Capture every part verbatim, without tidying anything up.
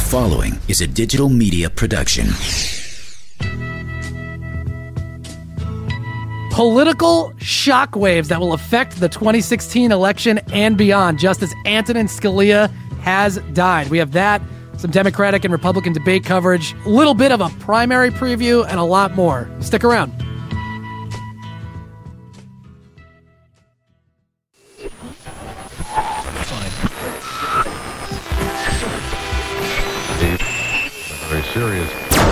following is a digital media production. Political shockwaves that will affect the twenty sixteen election and beyond. Justice Antonin Scalia has died. We have that, some Democratic and Republican debate coverage, a little bit of a primary preview, and a lot more. Stick around. Very serious.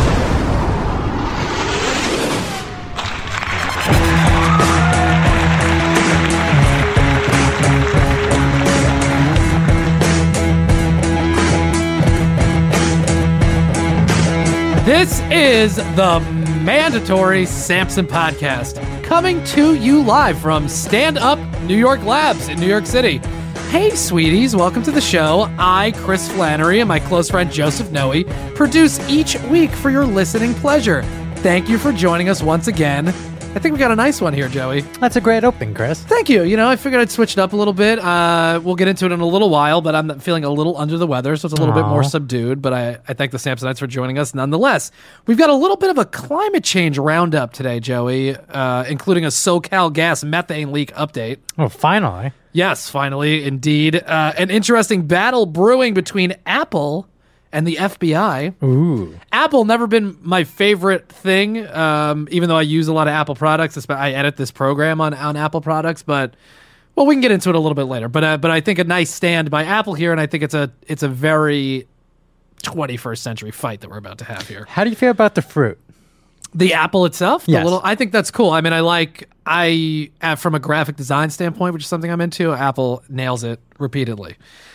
This is the mandatory Samson podcast, coming to you live from Stand Up New York Labs in New York City. Hey, sweeties, welcome to the show. I, Chris Flannery, and my close friend Joseph Noe produce each week for your listening pleasure. Thank you for joining us once again. I think we got a nice one here, Joey. That's a great opening, Chris. Thank you. You know, I figured I'd switch it up a little bit. Uh, we'll get into it in a little while, but I'm feeling a little under the weather, so it's a little Aww. bit more subdued. But I, I thank the Samsonites for joining us nonetheless. We've got a little bit of a climate change roundup today, Joey, uh, including a SoCal gas methane leak update. Oh, finally. Yes, finally, indeed. Uh, an interesting battle brewing between Apple and the F B I. Ooh. Apple never been my favorite thing, um, even though I use a lot of Apple products. I edit this program on, on Apple products, but well, we can get into it a little bit later. But uh, but I think a nice stand by Apple here, and I think it's a it's a very twenty-first century fight that we're about to have here. How do you feel about the fruit? The Apple itself, the Yes. little, I think that's cool. I mean, I like I uh, from a graphic design standpoint, which is something I'm into. Apple nails it repeatedly.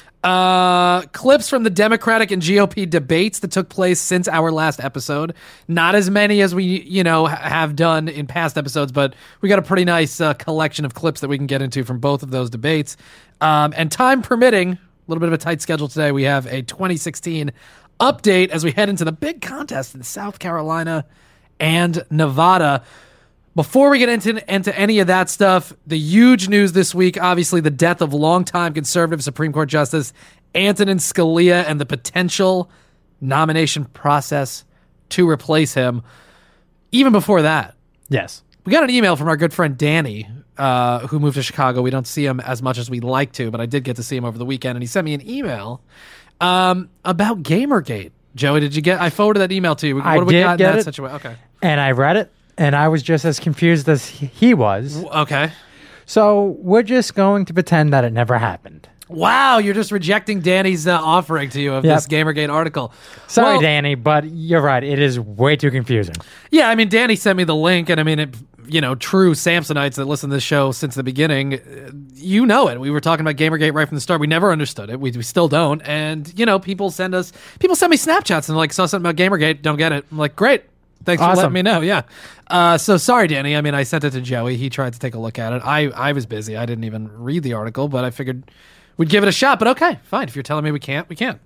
Uh, clips from the Democratic and G O P debates that took place since our last episode. Not as many as we, you know, ha- have done in past episodes, but we got a pretty nice uh, collection of clips that we can get into from both of those debates. Um, and time permitting, a little bit of a tight schedule today, we have a twenty sixteen update as we head into the big contest in South Carolina and Nevada. Before we get into, into any of that stuff, the huge news this week, obviously the death of longtime conservative Supreme Court Justice Antonin Scalia and the potential nomination process to replace him. Even before that, Yes. we got an email from our good friend Danny, uh, who moved to Chicago. We don't see him as much as we'd like to, but I did get to see him over the weekend, and he sent me an email um, about Gamergate. Joey, did you get? I forwarded that email to you. What I do we did got in get that it. situation? Okay. And I read it, and I was just as confused as he he was. Okay. So we're just going to pretend that it never happened. Wow, you're just rejecting Danny's uh, offering to you of Yep. this Gamergate article. Sorry, Well, Danny, but you're right. It is way too confusing. Yeah, I mean, Danny sent me the link, and I mean, it, you know, true Samsonites that listen to this show since the beginning, uh, you know it. We were talking about Gamergate right from the start. We never understood it. We, we still don't. And, you know, people send us, people send me Snapchats and like, saw something about Gamergate, don't get it. I'm like, great. Thanks for Awesome. letting me know. Yeah. Uh, so sorry, Danny. I mean, I sent it to Joey. He tried to take a look at it. I, I was busy. I didn't even read the article, but I figured we'd give it a shot. But okay, fine. If you're telling me we can't, we can't.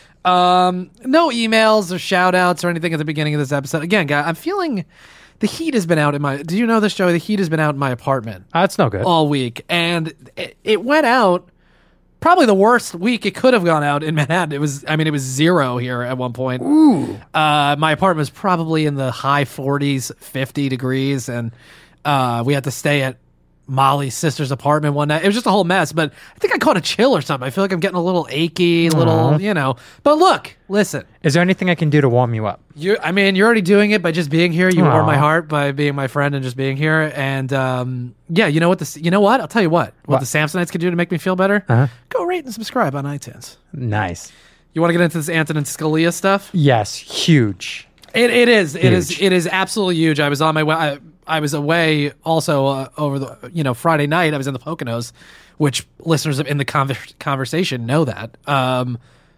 Um, no emails or shout outs or anything at the beginning of this episode. Again, guy, I'm feeling the heat has been out in my, do you know this, Joey? The heat has been out in my apartment That's no good. all week. And it, it went out probably the worst week it could have gone out in Manhattan. It was, I mean, it was zero here at one point. Ooh. Uh, my apartment was probably in the high forties, fifty degrees. And, uh, we had to stay at Molly's sister's apartment one night. It was just a whole mess, but I think I caught a chill or something. I feel like I'm getting a little achy, a little, Aw. you know, but look, listen, Is there anything I can do to warm you up? you, I mean, you're already doing it by just being here. You warm my Aw. heart by being my friend and just being here. And, um, yeah, you know what this, you know what? I'll tell you what, what, What? the Samsonites can do to make me feel better. Uh-huh. Go rate and subscribe on iTunes. Nice. You want to get into this Antonin Scalia stuff? Yes, huge. It it is it is Huge. it is absolutely huge. I was on my way. I, I was away also uh, over the you know Friday night. I was in the Poconos, which listeners in the conver- conversation know that. Um,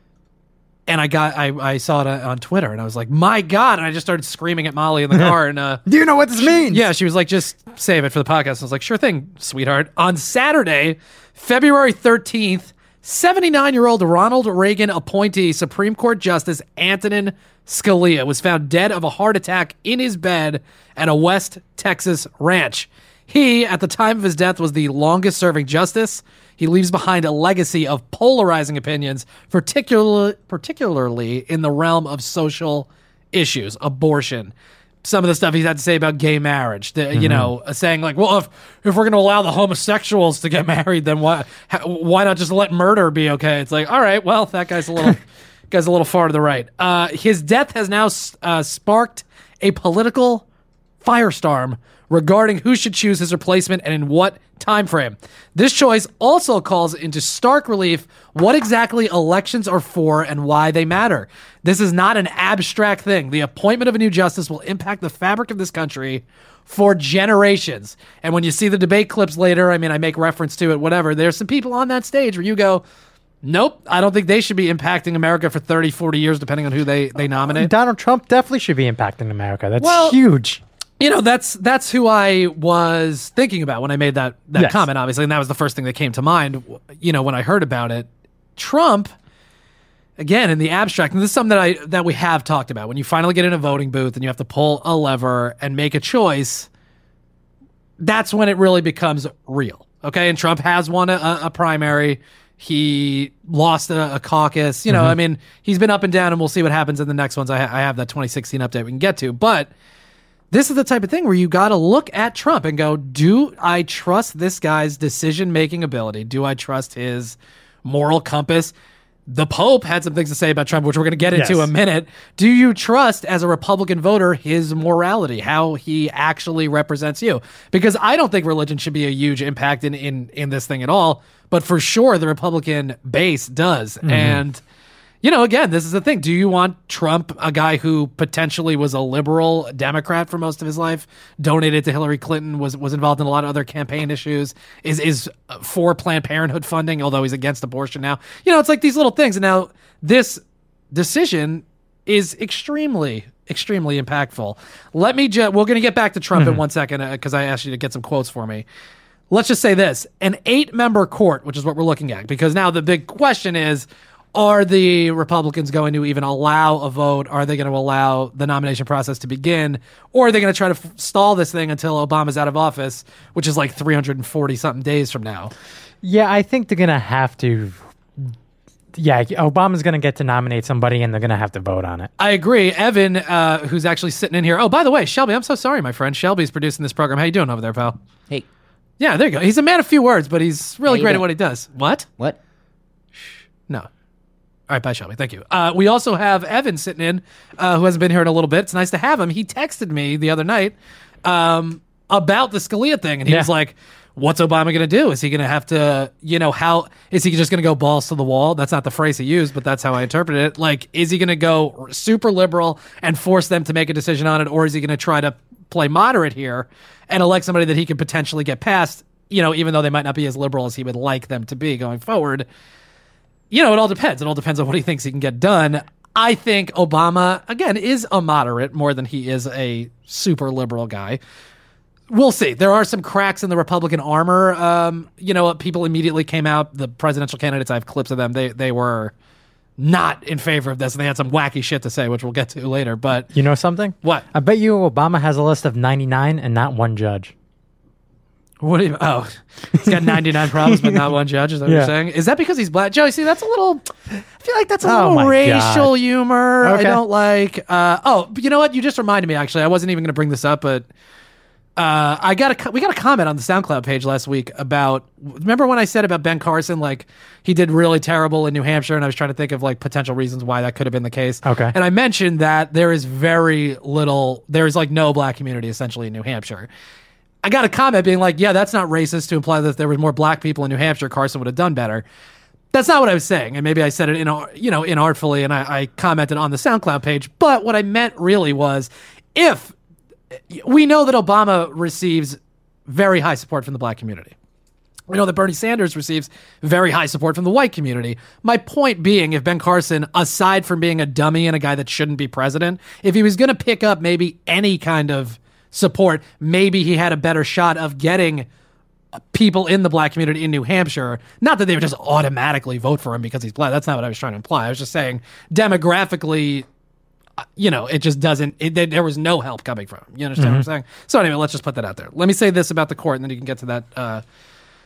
and I got I, I saw it on Twitter, and I was like, my God! And I just started screaming at Molly in the car, and uh, Do you know what this means? yeah, she was like, just save it for the podcast. I was like, sure thing, sweetheart. On Saturday, February thirteenth, seventy-nine-year-old Ronald Reagan appointee Supreme Court Justice Antonin Scalia was found dead of a heart attack in his bed at a West Texas ranch. He, at the time of his death, was the longest-serving justice he leaves behind a legacy of polarizing opinions, particularly particularly in the realm of social issues, abortion, some of the stuff he's had to say about gay marriage, the, mm-hmm. you know, saying like, well, if, if we're going to allow the homosexuals to get married, then why, why not just let murder be okay? It's like, all right, well, that guy's a little, guy's a little far to the right. Uh, his death has now uh, sparked a political firestorm regarding who should choose his replacement and in what time frame. This choice also calls into stark relief what exactly elections are for and why they matter. This is not an abstract thing. The appointment of a new justice will impact the fabric of this country for generations. And when you see the debate clips later, I mean, I make reference to it, whatever, there's some people on that stage where you go, nope, I don't think they should be impacting America for thirty, forty years, depending on who they, they nominate. Donald Trump definitely should be impacting America. That's well, huge. You know, that's that's who I was thinking about when I made that, that yes. comment, obviously, and that was the first thing that came to mind, you know, when I heard about it. Trump, again, in the abstract, and this is something that I that we have talked about, when you finally get in a voting booth and you have to pull a lever and make a choice, that's when it really becomes real, okay? And Trump has won a, a primary. He lost a, a caucus. You know, mm-hmm. I mean, he's been up and down, and we'll see what happens in the next ones. I, I have that twenty sixteen update we can get to, but this is the type of thing where you got to look at Trump and go, do I trust this guy's decision-making ability? Do I trust his moral compass? The Pope had some things to say about Trump, which we're going to get into yes. in a minute. Do you trust, as a Republican voter, his morality, how he actually represents you? Because I don't think religion should be a huge impact in, in, in this thing at all, but for sure the Republican base does. Mm-hmm. And you know, again, this is the thing. Do you want Trump, a guy who potentially was a liberal Democrat for most of his life, donated to Hillary Clinton, was was involved in a lot of other campaign issues, is is for Planned Parenthood funding, although he's against abortion now? You know, it's like these little things. And now this decision is extremely, extremely impactful. Let me just, we're going to get back to Trump mm-hmm. in one second because I asked you to get some quotes for me. Let's just say this. An eight-member court, which is what we're looking at, because now the big question is, are the Republicans going to even allow a vote? Are they going to allow the nomination process to begin? Or are they going to try to f- stall this thing until Obama's out of office, which is like three hundred forty something days from now? Yeah, I think they're going to have to. Yeah, Obama's going to get to nominate somebody and they're going to have to vote on it. I agree. Evan, uh, who's actually sitting in here. Oh, by the way, Shelby, I'm so sorry, my friend. Shelby's producing this program. How you doing over there, pal? Hey. Yeah, there you go. He's a man of few words, but he's really great doing? at what he does. What? What? No. All right, bye, Shelby. Thank you. Uh, we also have Evan sitting in, uh, who hasn't been here in a little bit. It's nice to have him. He texted me the other night um, about the Scalia thing, and he yeah. was like, what's Obama going to do? Is he going to have to, you know, how, is he just going to go balls to the wall? That's not the phrase he used, but that's how I interpret it. Like, is he going to go super liberal and force them to make a decision on it, or is he going to try to play moderate here and elect somebody that he could potentially get past, you know, even though they might not be as liberal as he would like them to be going forward? You know, it all depends. It all depends on what he thinks he can get done. I think Obama, again, is a moderate more than he is a super liberal guy. We'll see. There are some cracks in the Republican armor. Um, you know, people immediately came out, the presidential candidates, I have clips of them. They they were not in favor of this, and they had some wacky shit to say, which we'll get to later. But you know something? What? I bet you Obama has a list of ninety-nine and not one judge. What do you, oh, he's got ninety-nine problems, but not one judge. Is that what yeah. you're saying? Is that because he's black? Joey, see, that's a little, I feel like that's a Oh little my racial God. humor. Okay. I don't like, uh, oh, but you know what? You just reminded me, actually. I wasn't even going to bring this up, but uh, I got a, we got a comment on the SoundCloud page last week about, remember when I said about Ben Carson, like, he did really terrible in New Hampshire, and I was trying to think of, like, potential reasons why that could have been the case. Okay. And I mentioned that there is very little, there is, like, no black community, essentially, in New Hampshire. I got a comment being like, yeah, that's not racist to imply that if there were more black people in New Hampshire, Carson would have done better. That's not what I was saying. And maybe I said it in, you know, inartfully, and I, I commented on the SoundCloud page. But what I meant really was, if we know that Obama receives very high support from the black community. We know that Bernie Sanders receives very high support from the white community. My point being, if Ben Carson, aside from being a dummy and a guy that shouldn't be president, if he was going to pick up maybe any kind of support, maybe he had a better shot of getting people in the black community in New Hampshire. Not that they would just automatically vote for him because he's black. That's not what I was trying to imply. I was just saying demographically, you know, it just doesn't, it, there was no help coming from him. You understand mm-hmm. what I'm saying? So anyway, let's just put that out there. Let me say this about the court, and then you can get to that, uh,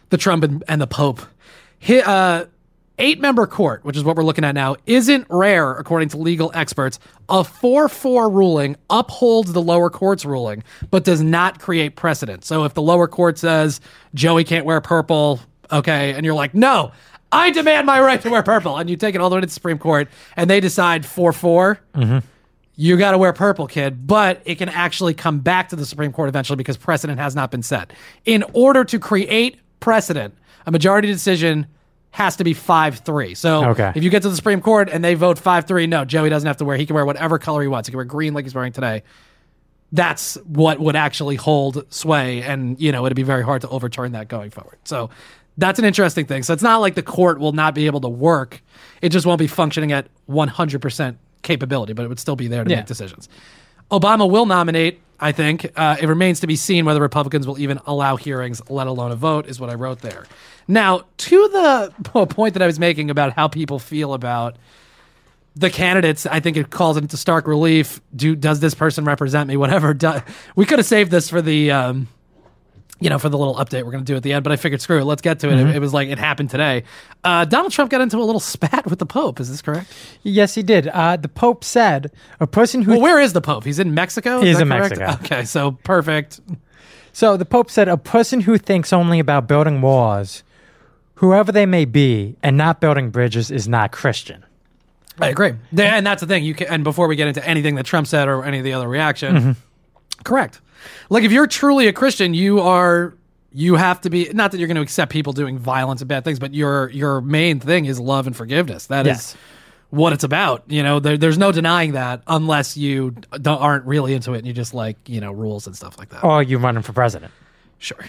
the Trump and, and the Pope. Hi, uh, eight-member court, which is what we're looking at now, isn't rare, according to legal experts. A four four ruling upholds the lower court's ruling, but does not create precedent. So if the lower court says, Joey can't wear purple, okay, and you're like, no, I demand my right to wear purple, and you take it all the way to the Supreme Court, and they decide four four, mm-hmm. you got to wear purple, kid, but it can actually come back to the Supreme Court eventually because precedent has not been set. In order to create precedent, a majority decision has to be five three. So okay. if you get to the Supreme Court and they vote five three, no, Joey doesn't have to wear, he can wear whatever color he wants. He can wear green like he's wearing today. That's what would actually hold sway, and, you know, it'd be very hard to overturn that going forward. So that's an interesting thing. So it's not like the court will not be able to work. It just won't be functioning at one hundred percent capability, but it would still be there to yeah. make decisions. Obama will nominate, I think. Uh, it remains to be seen whether Republicans will even allow hearings, let alone a vote, is what I wrote there. Now, to the point that I was making about how people feel about the candidates, I think it calls into stark relief. Do does this person represent me? Whatever. Do, we could have saved this for the, um, you know, for the little update we're going to do at the end, but I figured, screw it, let's get to it. Mm-hmm. It, it was like, it happened today. Uh, Donald Trump got into a little spat with the Pope. Is this correct? Yes, he did. Uh, the Pope said a person who... Well, where is the Pope? He's in Mexico? He's is in correct? Mexico. Okay, so perfect. So the Pope said a person who thinks only about building walls, whoever they may be, and not building bridges is not Christian. I agree. And that's the thing. You can, and before we get into anything that Trump said or any of the other reaction, mm-hmm. correct. Like, if you're truly a Christian, you are... You have to be, not that you're going to accept people doing violence and bad things, but your your main thing is love and forgiveness. That yes. is what it's about. You know, there, there's no denying that unless you don't, aren't really into it and you just like, you know, rules and stuff like that. Or you're running for president. Sure.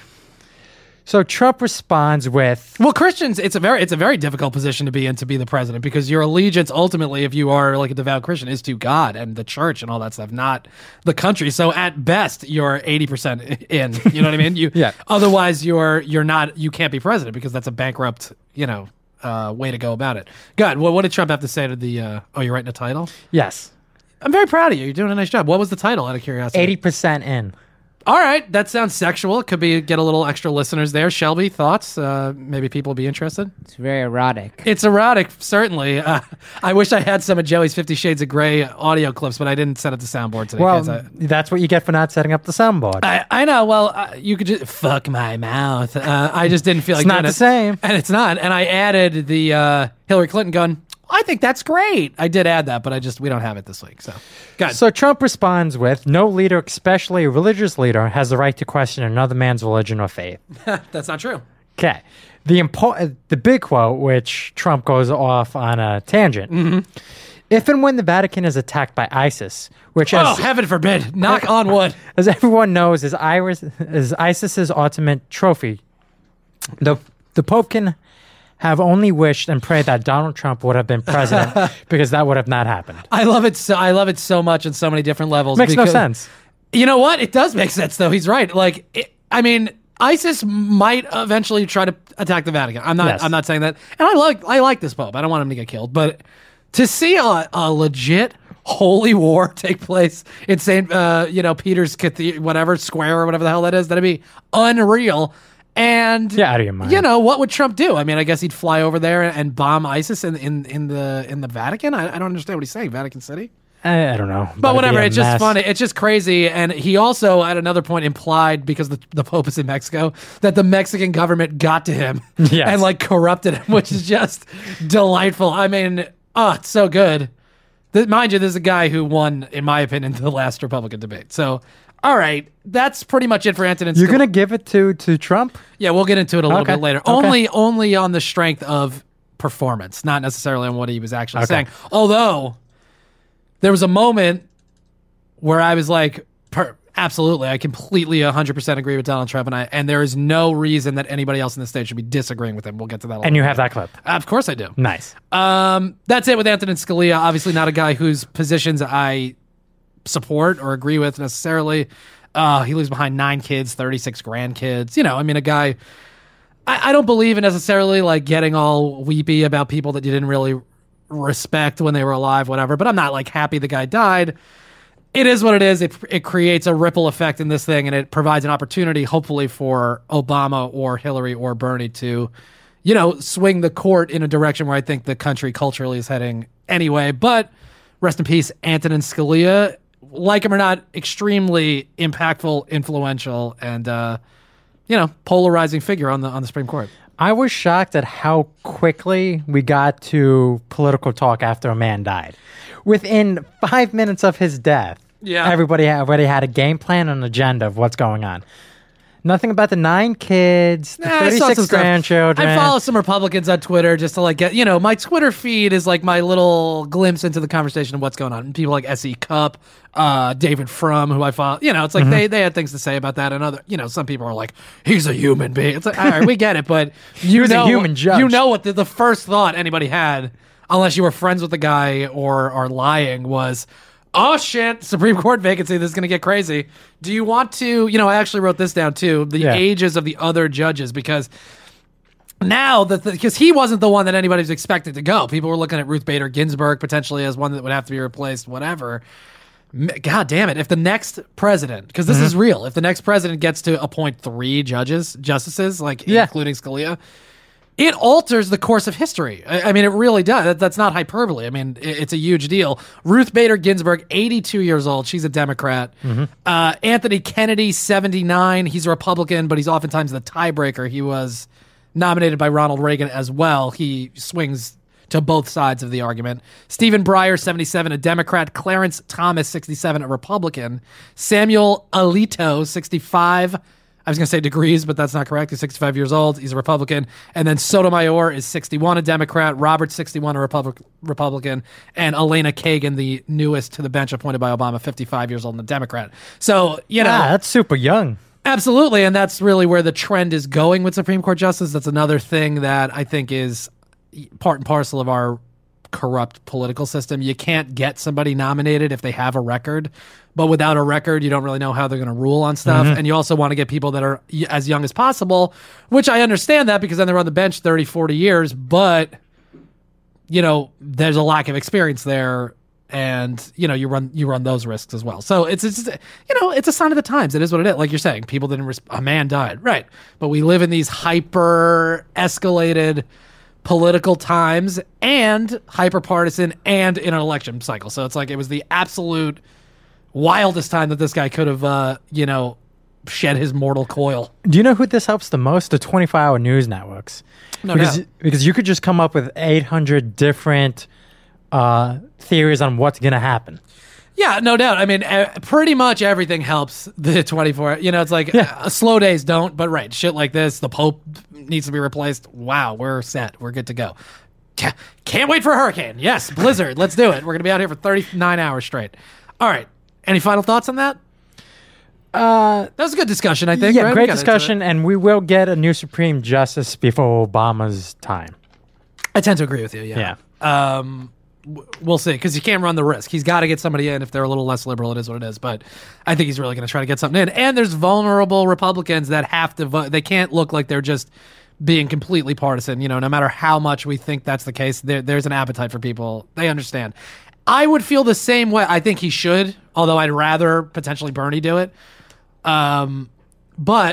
So Trump responds with, well, Christians, it's a very it's a very difficult position to be in, to be the president, because your allegiance ultimately, if you are like a devout Christian, is to God and the church and all that stuff, not the country. So at best, you're eighty percent in. You know what I mean? You yeah. Otherwise, you're you're not. You can't be president because that's a bankrupt, you know, uh, way to go about it. Good. Well, what did Trump have to say to the? Uh, oh, you're writing a title? Yes. I'm very proud of you. You're doing a nice job. What was the title? Out of curiosity. eighty percent in. All right, that sounds sexual. It could be get a little extra listeners there. Shelby, thoughts? Uh, maybe people will be interested. It's very erotic. It's erotic, certainly. Uh, I wish I had some of Joey's Fifty Shades of Grey audio clips, but I didn't set up the soundboard today. Well, I, that's what you get for not setting up the soundboard. I, I know. Well, uh, you could just fuck my mouth. Uh, I just didn't feel like it's not the it. same, and it's not. And I added the uh, Hillary Clinton gun. I think that's great. I did add that, but I just we don't have it this week. So, good. So Trump responds with, "No leader, especially a religious leader, has the right to question another man's religion or faith." That's not true. Okay. The impo- the big quote, which Trump goes off on a tangent. Mm-hmm. If and when the Vatican is attacked by ISIS, which oh as, heaven forbid, knock on wood, as everyone knows, is, Iris, is ISIS's ultimate trophy, the the Pope can have only wished and prayed that Donald Trump would have been president because that would have not happened. I love it. So I love it so much on so many different levels. Makes because, no sense. You know what? It does make sense, though. He's right. Like, it, I mean, ISIS might eventually try to attack the Vatican. I'm not. Yes. I'm not saying that. And I like. I like this Pope. I don't want him to get killed. But to see a, a legit holy war take place in Saint, uh, you know, Peter's Cathedral, whatever square or whatever the hell that is, that'd be unreal. And yeah, out of your mind. You know, what would Trump do? I mean, I guess he'd fly over there and bomb ISIS in in, in the in the Vatican. I, I don't understand what he's saying. Vatican City. I, I don't know, but whatever. It's mess. just funny. It's just crazy. And he also, at another point, implied because the the Pope is in Mexico that the Mexican government got to him yes. and like corrupted him, which is just delightful. I mean, oh, it's so good. This, mind you, this is a guy who won, in my opinion, the last Republican debate. So. All right, that's pretty much it for Antonin. You're gonna give it to to Trump? Yeah, we'll get into it a little okay. bit later. Okay. Only only on the strength of performance, not necessarily on what he was actually okay. saying. Although there was a moment where I was like, per, absolutely, I completely one hundred percent agree with Donald Trump, and I and there is no reason that anybody else in the state should be disagreeing with him. We'll get to that. A and you later. have that clip. Uh, of course, I do. Nice. Um, that's it with Antonin Scalia. Obviously, not a guy whose positions I support or agree with necessarily. Uh, he leaves behind nine kids, thirty-six grandkids. You know, I mean, a guy. I, I don't believe in necessarily like getting all weepy about people that you didn't really respect when they were alive, whatever. But I'm not like happy the guy died. it is what it is. It, it creates a ripple effect in this thing, and it provides an opportunity, hopefully, for Obama or Hillary or Bernie to, you know, swing the court in a direction where I think the country culturally is heading anyway. But rest in peace, Antonin Scalia. Like him or not, extremely impactful, influential, and uh, you know, polarizing figure on the on the Supreme Court. I was shocked at how quickly we got to political talk after a man died. Within five minutes of his death, Yeah. everybody already had a game plan and an agenda of what's going on. Nothing about the nine kids, the Nah, I saw some thirty-six stuff. grandchildren. I follow some Republicans on Twitter just to like get, you know, my Twitter feed is like my little glimpse into the conversation of what's going on. And people like S E Cup, uh, David Frum, who I follow, you know, it's like Mm-hmm. they, they had things to say about that. And other, you know, some people are like, he's a human being. It's like, all right, we get it. But you was a know, human judge. you know what the, the first thought anybody had, unless you were friends with the guy or are lying, was, oh shit, Supreme Court vacancy, this is going to get crazy. Do you want to, you know, I actually wrote this down too, the Yeah. ages of the other judges, because now that, because he wasn't the one that anybody was expected to go. People were looking at Ruth Bader Ginsburg potentially as one that would have to be replaced, whatever. M- God damn it. If the next president, because this is real, if the next president gets to appoint three judges, justices, like Yeah. including Scalia, it alters the course of history. I, I mean, it really does. That, that's not hyperbole. I mean, it, it's a huge deal. Ruth Bader Ginsburg, eighty-two years old. She's a Democrat. Uh, Anthony Kennedy, seventy-nine. He's a Republican, but he's oftentimes the tiebreaker. He was nominated by Ronald Reagan as well. He swings to both sides of the argument. Stephen Breyer, seventy-seven, a Democrat. Clarence Thomas, sixty-seven, a Republican. Samuel Alito, sixty-five. I was going to say degrees, but that's not correct. He's sixty-five years old. He's a Republican. And then Sotomayor is sixty-one, a Democrat. Robert, sixty-one, a Republic, Republican. And Elena Kagan, the newest to the bench appointed by Obama, fifty-five years old and a Democrat. So, you know. Ah, that's super young. Absolutely, and that's really where the trend is going with Supreme Court justice. That's another thing that I think is part and parcel of our corrupt political system. You can't get somebody nominated if they have a record, but without a record, you don't really know how they're going to rule on stuff. And you also want to get people that are y- as young as possible, which I understand that because then they're on the bench thirty, forty years, but you know, there's a lack of experience there. And you know you run you run those risks as well. So it's, it's you know it's a sign of the times. It is what it is. Like you're saying, people didn't. Res- a man died, right? But we live in these hyper escalated political times and hyper partisan and in an election cycle. So it's like it was the absolute wildest time that this guy could have uh, you know shed his mortal coil. Do you know who this helps the most? The twenty-four hour news networks. No because, doubt. because you could just come up with eight hundred different uh, theories on what's going to happen. Yeah, no doubt. I mean, uh, pretty much everything helps the twenty-four. You know, it's like Yeah. uh, slow days don't, but right, shit like this, the Pope needs to be replaced. Wow, we're set. We're good to go. Ca- Can't wait for a hurricane. Yes, blizzard. Let's do it. We're going to be out here for thirty-nine hours straight. All right. Any final thoughts on that? Uh, That was a good discussion, I think. yeah, right? We great got into discussion, it. and we will get a new Supreme Justice before Obama's time. I tend to agree with you, yeah. Yeah. Um, w- we'll see, because you can't run the risk. He's got to get somebody in. If they're a little less liberal, it is what it is. But I think he's really going to try to get something in. And there's vulnerable Republicans that have to vote. They can't look like they're just being completely partisan. You know, no matter how much we think that's the case, there, there's an appetite for people. They understand. I would feel the same way. I think he should, although I'd rather potentially Bernie do it. Um, but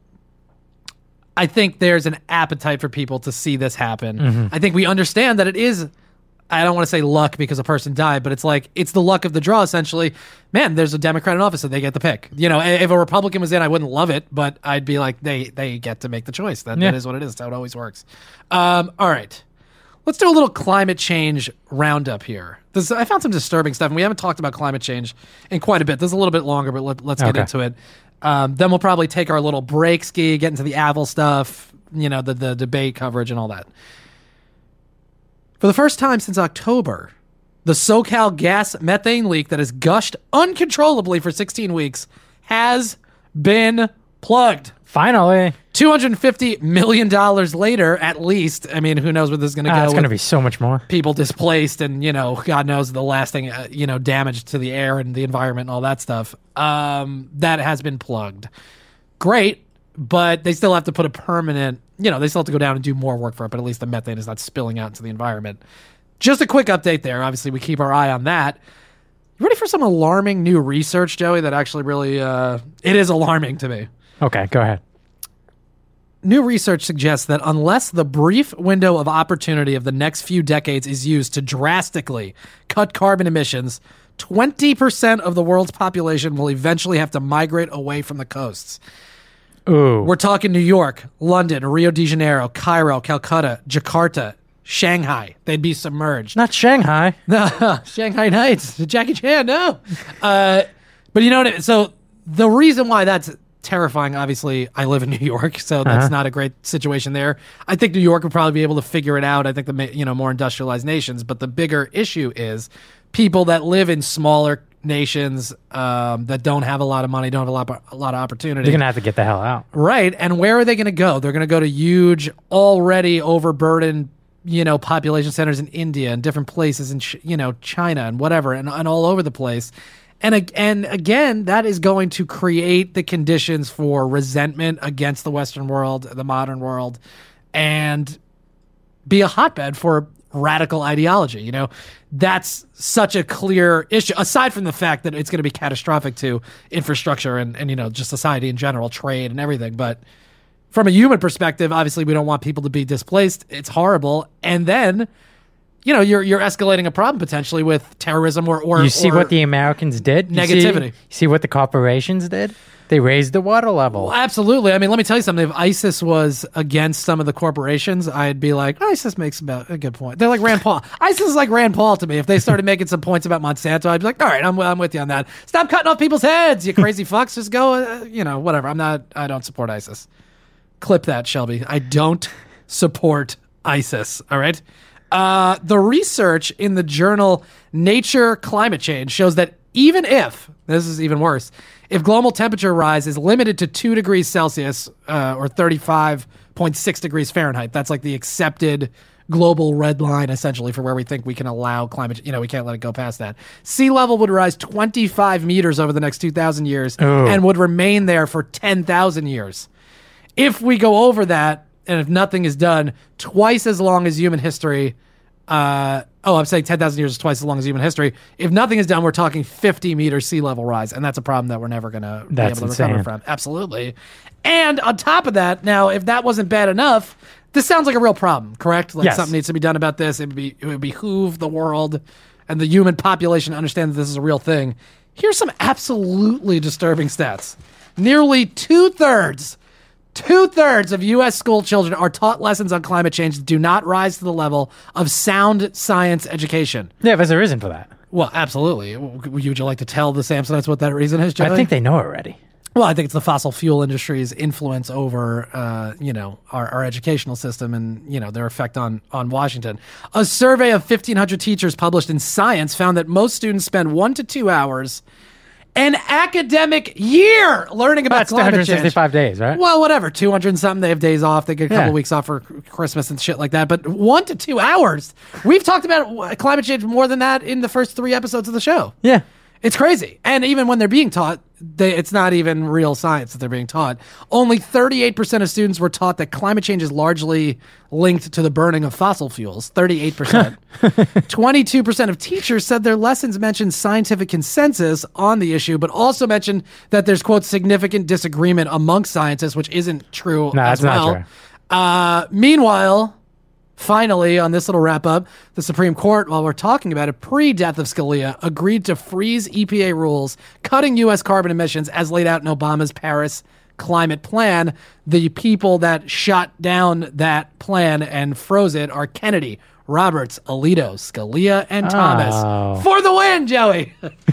I think there's an appetite for people to see this happen. I think we understand that it is, I don't want to say luck because a person died, but it's like, it's the luck of the draw, essentially. Man, there's a Democrat in office, so they get the pick. You know, if a Republican was in, I wouldn't love it, but I'd be like, they they get to make the choice. That, Yeah. that is what it is. That's how it always works. Um, all right. Let's do a little climate change roundup here. This, I found some disturbing stuff, and we haven't talked about climate change in quite a bit. This is a little bit longer, but let, let's get Okay. into it. Um, then we'll probably take our little break ski, get into the Apple stuff, you know, the, the debate coverage and all that. For the first time since October, the SoCal gas methane leak that has gushed uncontrollably for sixteen weeks has been plugged. Finally. two hundred fifty million dollars later, at least. I mean, who knows where this is going to Ah, go. it's going to with be so much more. people displaced and, you know, God knows the lasting, uh, you know, damage to the air and the environment and all that stuff. Um, that has been plugged. Great, but they still have to put a permanent, you know, they still have to go down and do more work for it, but at least the methane is not spilling out into the environment. Just a quick update there. Obviously, we keep our eye on that. You ready for some alarming new research, Joey, that actually really, uh, it is alarming to me. Okay, go ahead. New research suggests that unless the brief window of opportunity of the next few decades is used to drastically cut carbon emissions, twenty percent of the world's population will eventually have to migrate away from the coasts. Ooh. We're talking New York, London, Rio de Janeiro, Cairo, Calcutta, Jakarta, Shanghai. They'd be submerged. Not Shanghai. No, Shanghai Nights, Jackie Chan, no. Uh, but you know what? I mean? So the reason why that's terrifying, obviously, I live in New York, so that's Uh-huh. not a great situation there. I think New York would probably be able to figure it out. I think the ma- you know more industrialized nations, but the bigger issue is people that live in smaller nations um, that don't have a lot of money, don't have a lot, a lot of opportunity. You're going to have to get the hell out. Right. And where are they going to go? They're going to go to huge, already overburdened, you know, population centers in India and different places in, Ch- you know, China and whatever, and, and all over the place. And, ag- and again, that is going to create the conditions for resentment against the Western world, the modern world, and be a hotbed for radical ideology. You know, that's such a clear issue, aside from the fact that it's going to be catastrophic to infrastructure and, and, you know, just society in general, trade and everything. But from a human perspective, obviously we don't want people to be displaced. It's horrible. And then, you know, you're you're escalating a problem potentially with terrorism or or You see or what the Americans did? You negativity. See, see what the corporations did? They raised the water level. Well, absolutely. I mean, let me tell you something. If ISIS was against some of the corporations, I'd be like, ISIS makes about a good point. They're like Rand Paul. ISIS is like Rand Paul to me. If they started making some points about Monsanto, I'd be like, all right, I'm, I'm with you on that. Stop cutting off people's heads, you crazy fucks. Just go, uh, you know, whatever. I'm not, I don't support ISIS. Clip that, Shelby. I don't support ISIS. All right. Uh, the research in the journal Nature Climate Change shows that even if, this is even worse, if global temperature rise is limited to two degrees Celsius uh, or thirty-five point six degrees Fahrenheit, that's like the accepted global red line essentially for where we think we can allow climate, you know, we can't let it go past that. Sea level would rise twenty-five meters over the next two thousand years Oh. and would remain there for ten thousand years. If we go over that, and if nothing is done, twice as long as human history, uh, oh, I'm saying ten thousand years is twice as long as human history. If nothing is done, we're talking fifty meter sea level rise, and that's a problem that we're never going to be That's able to recover insane. from. Absolutely. And on top of that, now, if that wasn't bad enough, this sounds like a real problem, correct? Like Yes. something needs to be done about this. It would, be, it would behoove the world and the human population to understand that this is a real thing. Here's some absolutely disturbing stats. Nearly two-thirds Two-thirds of U S school children are taught lessons on climate change that do not rise to the level of sound science education. Yeah, there's a reason for that. Well, absolutely. Would you like to tell the Samsonites what that reason is, Joey? I think they know already. Well, I think it's the fossil fuel industry's influence over, uh, you know, our, our educational system and, you know, their effect on, on Washington. A survey of fifteen hundred teachers published in Science found that most students spend one to two hours an academic year learning about That's climate two hundred change. sixty-five days, right? Well, whatever, two hundred and something. They have days off. They get a couple Yeah. weeks off for Christmas and shit like that. But one to two hours. We've talked about climate change more than that in the first three episodes of the show. Yeah. It's crazy. And even when they're being taught, they, it's not even real science that they're being taught. Only thirty-eight percent of students were taught that climate change is largely linked to the burning of fossil fuels. thirty-eight percent. twenty-two percent of teachers said their lessons mentioned scientific consensus on the issue, but also mentioned that there's, quote, significant disagreement amongst scientists, which isn't true No, as that's not well. true. Uh, meanwhile, finally, on this little wrap up, the Supreme Court, while we're talking about it, pre-death of Scalia, agreed to freeze E P A rules cutting U S carbon emissions as laid out in Obama's Paris climate plan. The people that shot down that plan and froze it are Kennedy, Roberts, Alito, Scalia, and Thomas. Oh. For the win, Joey!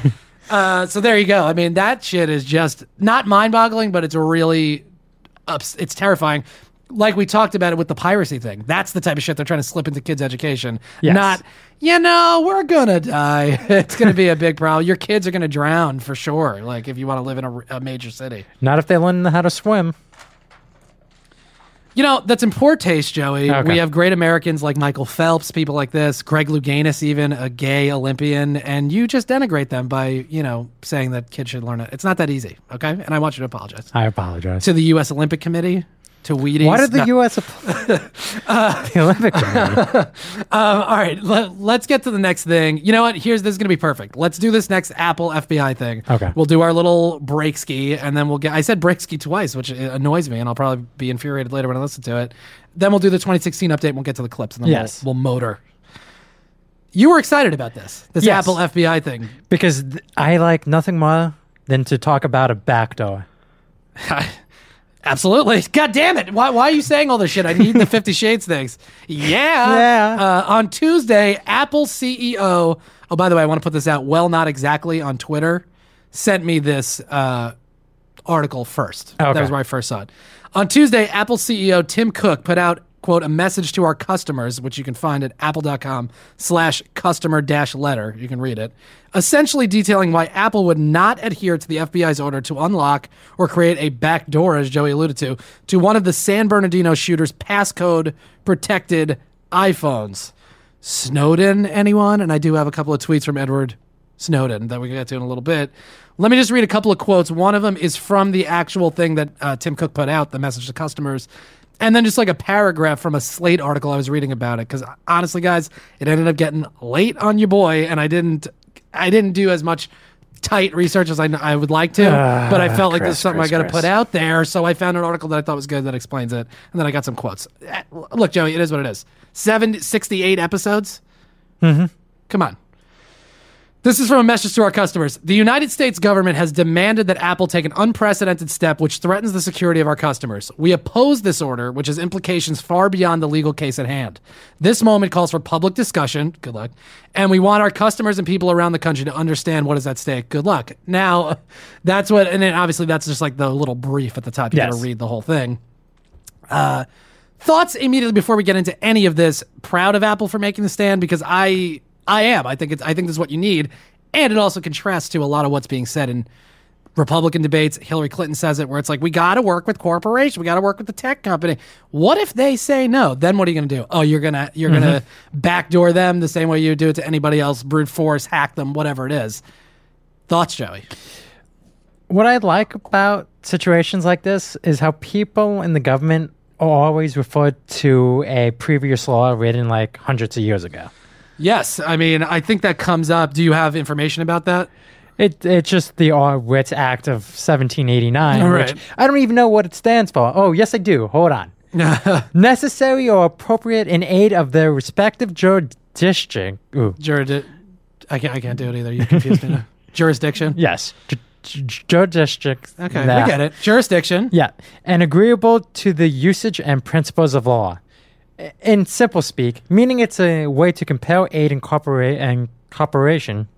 uh, so there you go. I mean, that shit is just not mind-boggling, but it's really ups- it's terrifying. Like we talked about it with the piracy thing. That's the type of shit they're trying to slip into kids' education. Yes. Not, you know, we're going to die. It's going to be a big problem. Your kids are going to drown for sure. Like if you want to live in a, a major city. Not if they learn how to swim. You know, that's in poor taste, Joey. Okay. We have great Americans like Michael Phelps, people like this, Greg Louganis, even a gay Olympian, and you just denigrate them by, you know, saying that kids should learn it. It's not that easy, okay? And I want you to apologize. I apologize. To the U S Olympic Committee, to Wheaties. Why did the No. U S uh, the Olympic Committee? Um, all right, let, let's get to the next thing. You know what? Here's this is gonna be perfect. Let's do this next Apple F B I thing. Okay. We'll do our little break ski, and then we'll get. I said break ski twice, which annoys me, and I'll probably be infuriated later when I listen to it. Then we'll do the twenty sixteen update. And we'll get to the clips, and then Yes. we'll, we'll motor. You were excited about this, this Yes. Apple F B I thing. Because th- I like nothing more than to talk about a backdoor. Absolutely. God damn it. Why, why are you saying all this shit? I need the Fifty Shades things. Yeah. Yeah. Uh, on Tuesday, Apple C E O, oh, by the way, I want to put this out, well, not exactly on Twitter, sent me this uh, article first. Okay. That was where I first saw it. On Tuesday, Apple C E O Tim Cook put out, quote, a message to our customers, which you can find at apple.com slash customer dash letter. You can read it. Essentially detailing why Apple would not adhere to the F B I's order to unlock or create a backdoor, as Joey alluded to, to one of the San Bernardino shooter's passcode protected iPhones. Snowden, anyone? And I do have a couple of tweets from Edward Snowden that we can get to in a little bit. Let me just read a couple of quotes. One of them is from the actual thing that uh, Tim Cook put out, the message to customers. And then just like a paragraph from a Slate article I was reading about it. Because honestly, guys, it ended up getting late on your boy, and I didn't, I didn't do as much tight research as I, I would like to. Uh, but I felt like Chris, this is something Chris, I got to Chris. put out there. So I found an article that I thought was good that explains it, and then I got some quotes. Eh, Look, Joey, it is what it is. Seven, sixty-eight episodes. Mm-hmm. Come on. This is from a message to our customers. The United States government has demanded that Apple take an unprecedented step which threatens the security of our customers. We oppose this order, which has implications far beyond the legal case at hand. This moment calls for public discussion. Good luck. And we want our customers and people around the country to understand what is at stake. Good luck. Now, that's what, and then obviously that's just like the little brief at the top. You Yes. got to read the whole thing. Uh, thoughts immediately before we get into any of this. Proud of Apple for making the stand because I... I am. I think it's. I think this is what you need, and it also contrasts to a lot of what's being said in Republican debates. Hillary Clinton says it, where it's like we got to work with corporations, we got to work with the tech company. What if they say no? Then what are you going to do? Oh, you're gonna you're Mm-hmm. gonna backdoor them the same way you do it to anybody else, brute force, hack them, whatever it is. Thoughts, Joey? What I like about situations like this is how people in the government are always referred to a previous law written like hundreds of years ago. Yes, I mean I think that comes up. Do you have information about that? It It's just the uh, Writs Act of seventeen eighty-nine, Right. which I don't even know what it stands for. Oh, yes, I do. Hold on. Necessary or appropriate in aid of their respective jurisdiction. Ooh. Jurid- I can't. I can't do it either. You confused me. Now. Jurisdiction. Yes. Ju- ju- Jurisdiction. Okay, Nah. we get it. Jurisdiction. Yeah, and agreeable to the usage and principles of law. I- In simple speak, meaning it's a way to compel aid and cooperate and cooperation,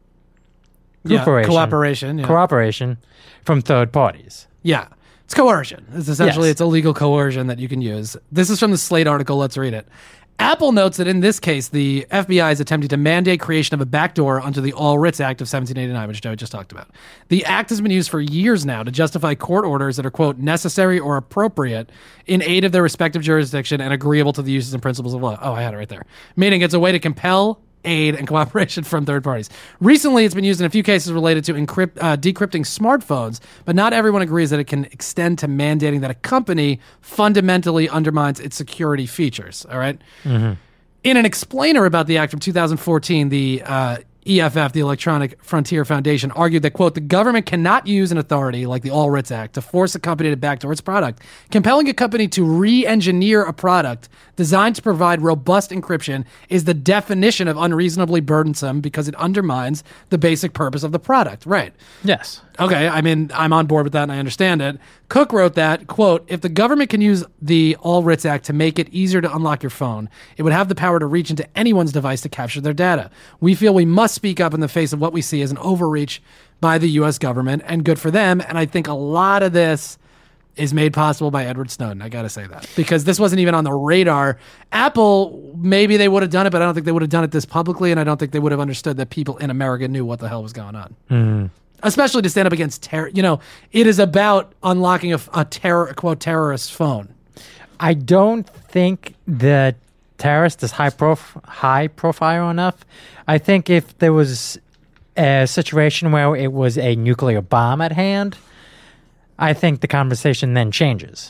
Yeah, cooperation, cooperation. Yeah. cooperation from third parties. Yeah. It's coercion. It's essentially, Yes. it's illegal coercion that you can use. This is from the Slate article. Let's read it. Apple notes that in this case, the F B I is attempting to mandate creation of a backdoor under the All Writs Act of seventeen eighty-nine, which Joe just talked about. The act has been used for years now to justify court orders that are, quote, necessary or appropriate in aid of their respective jurisdiction and agreeable to the uses and principles of law. Oh, I had it right there. Meaning it's a way to compel aid and cooperation from third parties. Recently, it's been used in a few cases related to encrypt, uh, decrypting smartphones, but not everyone agrees that it can extend to mandating that a company fundamentally undermines its security features. All right? In an explainer about the act from two thousand fourteen, the uh, E F F, the Electronic Frontier Foundation, argued that, quote, the government cannot use an authority like the All Writs Act to force a company to backdoor its product. Compelling a company to re-engineer a product designed to provide robust encryption is the definition of unreasonably burdensome because it undermines the basic purpose of the product. Right. Yes. Okay, I mean, I'm on board with that and I understand it. Cook wrote that, quote, if the government can use the All Writs Act to make it easier to unlock your phone, it would have the power to reach into anyone's device to capture their data. We feel we must speak up in the face of what we see as an overreach by the U S government, and good for them. And I think a lot of this is made possible by Edward Snowden. I got to say that because this wasn't even on the radar. Apple, maybe they would have done it, but I don't think they would have done it this publicly. And I don't think they would have understood that people in America knew what the hell was going on. Especially to stand up against terror. You know, it is about unlocking a, a terror, quote, terrorist phone. I don't think the terrorist is high prof- high profile enough. I think if there was a situation where it was a nuclear bomb at hand, I think the conversation then changes.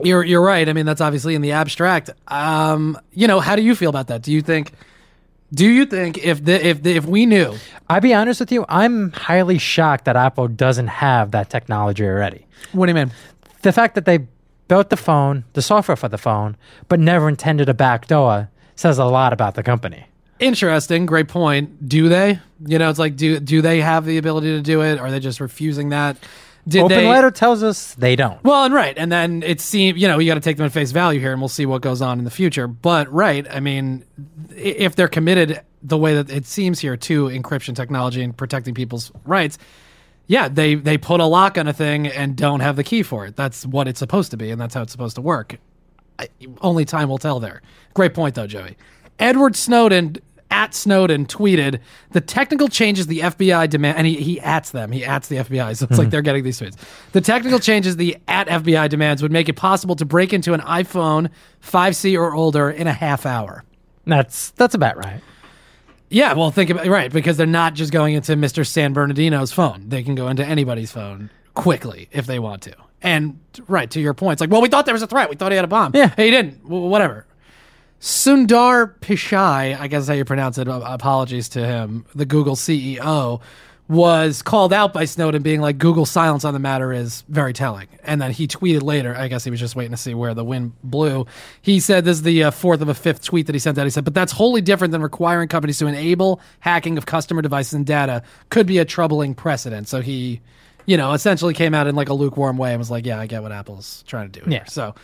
You're you're right. I mean, that's obviously in the abstract. Um, you know, how do you feel about that? Do you think? Do you think if the if the, if we knew? I'll be honest with you. I'm highly shocked that Apple doesn't have that technology already. What do you mean? The fact that they built the phone, the software for the phone, but never intended a backdoor says a lot about the company. Interesting. Great point. Do they? You know, it's like, do do they have the ability to do it? Are they just refusing that? Did Open they, letter tells us they don't. Well, and right. And then it seems, you know, you got to take them at face value here and we'll see what goes on in the future. But, right, I mean, if they're committed the way that it seems here to encryption technology and protecting people's rights, yeah, they, they put a lock on a thing and don't have the key for it. That's what it's supposed to be, and that's how it's supposed to work. I, only time will tell there. Great point, though, Joey. Edward Snowden, at Snowden, tweeted, the technical changes the F B I demand, and he, he ats them. He ats the F B I, so it's mm-hmm. like they're getting these tweets. The technical changes the at F B I demands would make it possible to break into an iPhone five C or older in a half hour. That's that's about right. Yeah, well, think about right, because they're not just going into Mister San Bernardino's phone. They can go into anybody's phone quickly if they want to. And, right, to your point, it's like, well, we thought there was a threat. We thought he had a bomb. Yeah. Hey, he didn't. W- whatever. Sundar Pichai, I guess is how you pronounce it, apologies to him, the Google C E O, was called out by Snowden being like, Google's silence on the matter is very telling. And then he tweeted later, I guess he was just waiting to see where the wind blew. He said, this is the uh, fourth of a fifth tweet that he sent out. He said, but that's wholly different than requiring companies to enable hacking of customer devices and data. Could be a troubling precedent. So he, you know, essentially came out in like a lukewarm way and was like, yeah, I get what Apple's trying to do here. Yeah. So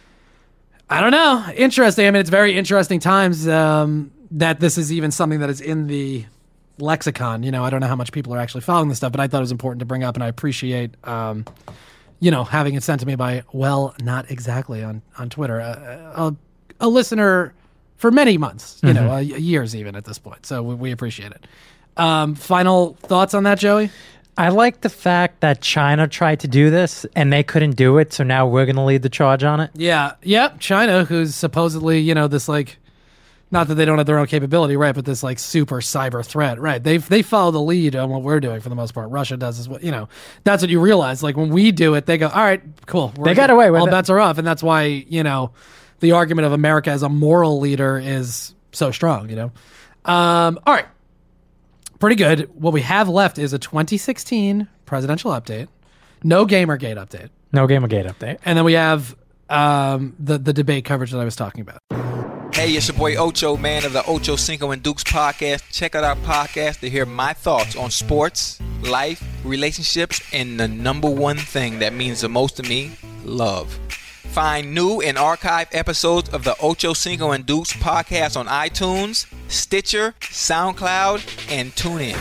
I don't know. Interesting. I mean, it's very interesting times um, that this is even something that is in the lexicon. You know, I don't know how much people are actually following this stuff, but I thought it was important to bring up, and I appreciate, um, you know, having it sent to me by, well, not exactly on, on Twitter, uh, a, a listener for many months, you mm-hmm. know, uh, years even at this point. So we, we appreciate it. Um, final thoughts on that, Joey? I like the fact that China tried to do this and they couldn't do it, so now we're going to lead the charge on it. Yeah, yep. China, who's supposedly, you know, this like, not that they don't have their own capability, right, but this like super cyber threat, right? They they follow the lead on what we're doing for the most part. Russia does is what, you know, that's what you realize. Like when we do it, they go, all right, cool. They got away with all it. All bets are off, and that's why, you know, the argument of America as a moral leader is so strong, you know. Um, all right. Pretty good. What we have left is a twenty sixteen presidential update, no Gamergate update. No Gamergate update. And then we have um, the, the debate coverage that I was talking about. Hey, it's your boy Ocho, man of the Ocho Cinco and Dukes podcast. Check out our podcast to hear my thoughts on sports, life, relationships, and the number one thing that means the most to me, love. Find new and archived episodes of the Ocho Cinco and Dukes podcast on iTunes, Stitcher, SoundCloud, and TuneIn.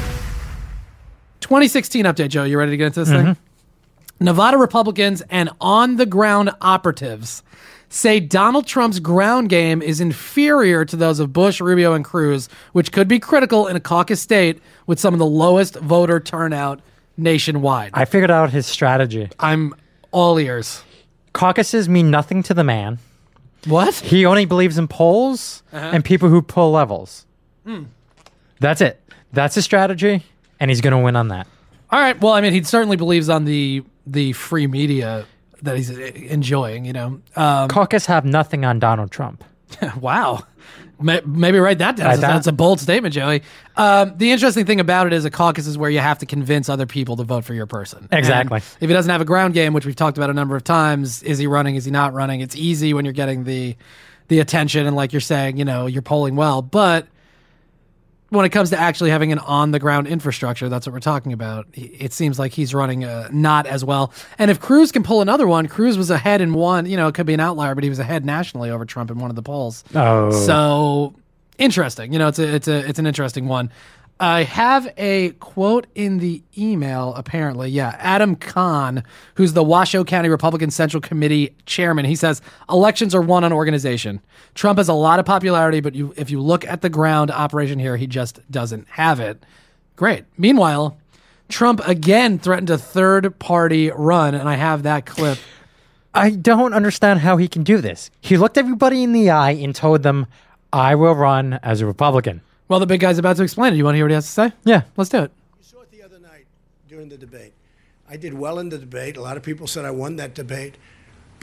twenty sixteen update, Joe. You ready to get into this Mm-hmm. thing? Nevada Republicans and on-the-ground operatives say Donald Trump's ground game is inferior to those of Bush, Rubio, and Cruz, which could be critical in a caucus state with some of the lowest voter turnout nationwide. I figured out his strategy. I'm all ears. Caucuses mean nothing to the man. What? He only believes in polls uh-huh. and people who pull levels. Mm. That's it. That's his strategy, and he's going to win on that. All right. Well, I mean, he certainly believes on the the free media that he's enjoying, you know. Um, Caucus have nothing on Donald Trump. Wow. Maybe write that down. Write that. That's a bold statement, Joey. Um, the interesting thing about it is a caucus is where you have to convince other people to vote for your person. Exactly. And if he doesn't have a ground game, which we've talked about a number of times, is he running? Is he not running? It's easy when you're getting the the attention and like you're saying, you know, you're polling well. But when it comes to actually having an on-the-ground infrastructure, that's what we're talking about. It seems like he's running uh, not as well. And if Cruz can pull another one, Cruz was ahead in one, you know, it could be an outlier, but he was ahead nationally over Trump in one of the polls. Oh. So interesting. You know, it's a, it's a, it's an interesting one. I have a quote in the email, apparently. Yeah, Adam Kahn, who's the Washoe County Republican Central Committee chairman. He says, elections are won on organization. Trump has a lot of popularity, but you, if you look at the ground operation here, he just doesn't have it. Great. Meanwhile, Trump again threatened a third-party run, and I have that clip. I don't understand how he can do this. He looked everybody in the eye and told them, I will run as a Republican. Well, the big guy's about to explain it. You want to hear what he has to say? Yeah. Let's do it. You saw it the other night during the debate. I did well in the debate. A lot of people said I won that debate.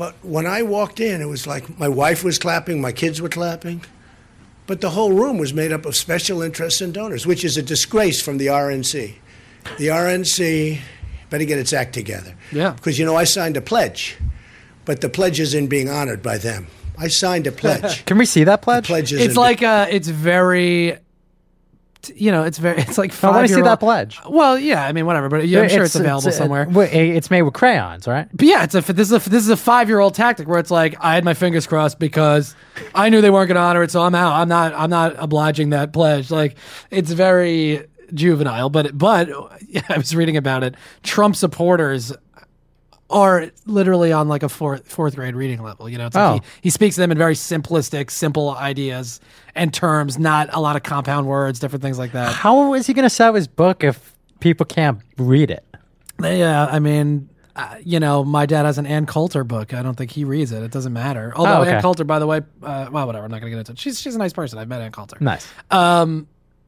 But when I walked in, it was like my wife was clapping, my kids were clapping. But the whole room was made up of special interests and donors, which is a disgrace from the R N C. The R N C better get its act together. Yeah. Because, you know, I signed a pledge, but the pledge isn't being honored by them. I signed a pledge. Can we see that pledge? The pledge It's isn't like uh, it's very, you know, it's very, it's like I five. want to see that pledge. Well, yeah, I mean, whatever, but yeah, I'm sure it's, available it's, somewhere. uh, It's made with crayons, right? But yeah, it's a this is a this is a five year old tactic where it's like I had my fingers crossed because I knew they weren't going to honor it, so I'm out. I'm not I'm not obliging that pledge. Like it's very juvenile, but but yeah, I was reading about it. Trump supporters are literally on like a fourth fourth grade reading level. You know, it's like Oh. he, he speaks to them in very simplistic, simple ideas and terms, not a lot of compound words, different things like that. How is he going to sell his book if people can't read it? Yeah, I mean, uh, you know, my dad has an Ann Coulter book. I don't think he reads it. It doesn't matter. Although Oh, okay. Ann Coulter, by the way, uh, well, whatever. I'm not going to get into it. She's she's a nice person. I've met Ann Coulter. Nice. Um,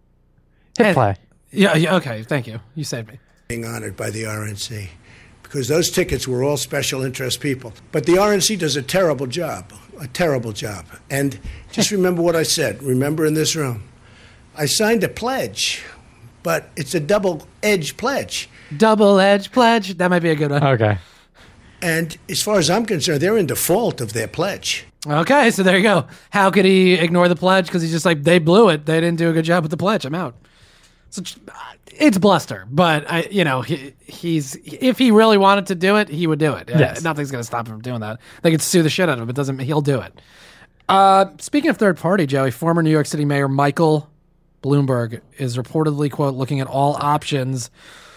Hit and- play. Yeah, yeah. Okay, thank you. You saved me. being honored by the R N C. Because those tickets were all special interest people. But the R N C does a terrible job, a terrible job. And just remember what I said. Remember in this room. I signed a pledge, but it's a double-edged pledge. Double edged pledge. That might be a good one. Okay. And as far as I'm concerned, they're in default of their pledge. Okay, so there you go. How could he ignore the pledge? Because he's just like, they blew it. They didn't do a good job with the pledge. I'm out. So it's bluster, but I, you know, he, he's if he really wanted to do it, he would do it. Uh, Yes. nothing's going to stop him from doing that. They could sue the shit out of him. It doesn't. He'll do it. Uh, speaking of third party, Joey, former New York City Mayor Michael Bloomberg is reportedly, quote, looking at all options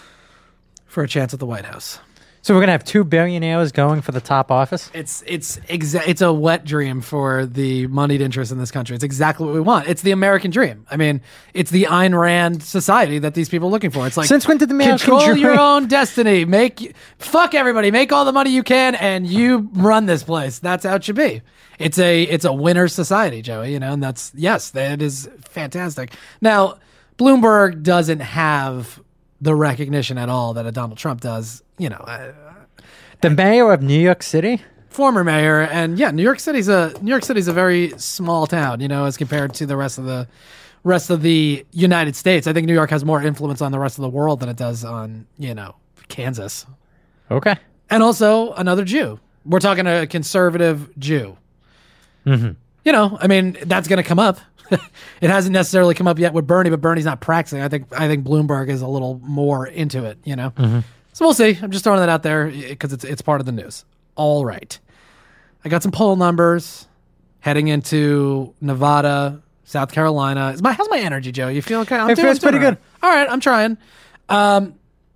for a chance at the White House. So we're going to have two billionaires going for the top office? It's it's exa- it's a wet dream for the moneyed interests in this country. It's exactly what we want. It's the American dream. I mean, it's the Ayn Rand society that these people are looking for. It's like, Since when did the American control dream- your own destiny? Make fuck everybody. Make all the money you can, and you run this place. That's how it should be. It's a it's a winner society, Joey. You know, and that's yes, that is fantastic. Now, Bloomberg doesn't have the recognition at all that a Donald Trump does. You know. Uh, The mayor of New York City? former mayor, and yeah, New York City's a New York City's a very small town, you know, as compared to the rest of the rest of the United States. I think New York has more influence on the rest of the world than it does on, you know, Kansas. Okay. And also another Jew. We're talking a conservative Jew. Mm-hmm. You know, I mean, that's going to come up. It hasn't necessarily come up yet with Bernie, but Bernie's not practicing. I think I think Bloomberg is a little more into it, you know. Mm-hmm. So we'll see. I'm just throwing that out there because it's it's part of the news. All right. I got some poll numbers heading into Nevada, South Carolina. Is my how's my energy, Joe? You feel okay? I'm It doing- feels I'm doing pretty good. All right, I'm trying. Um,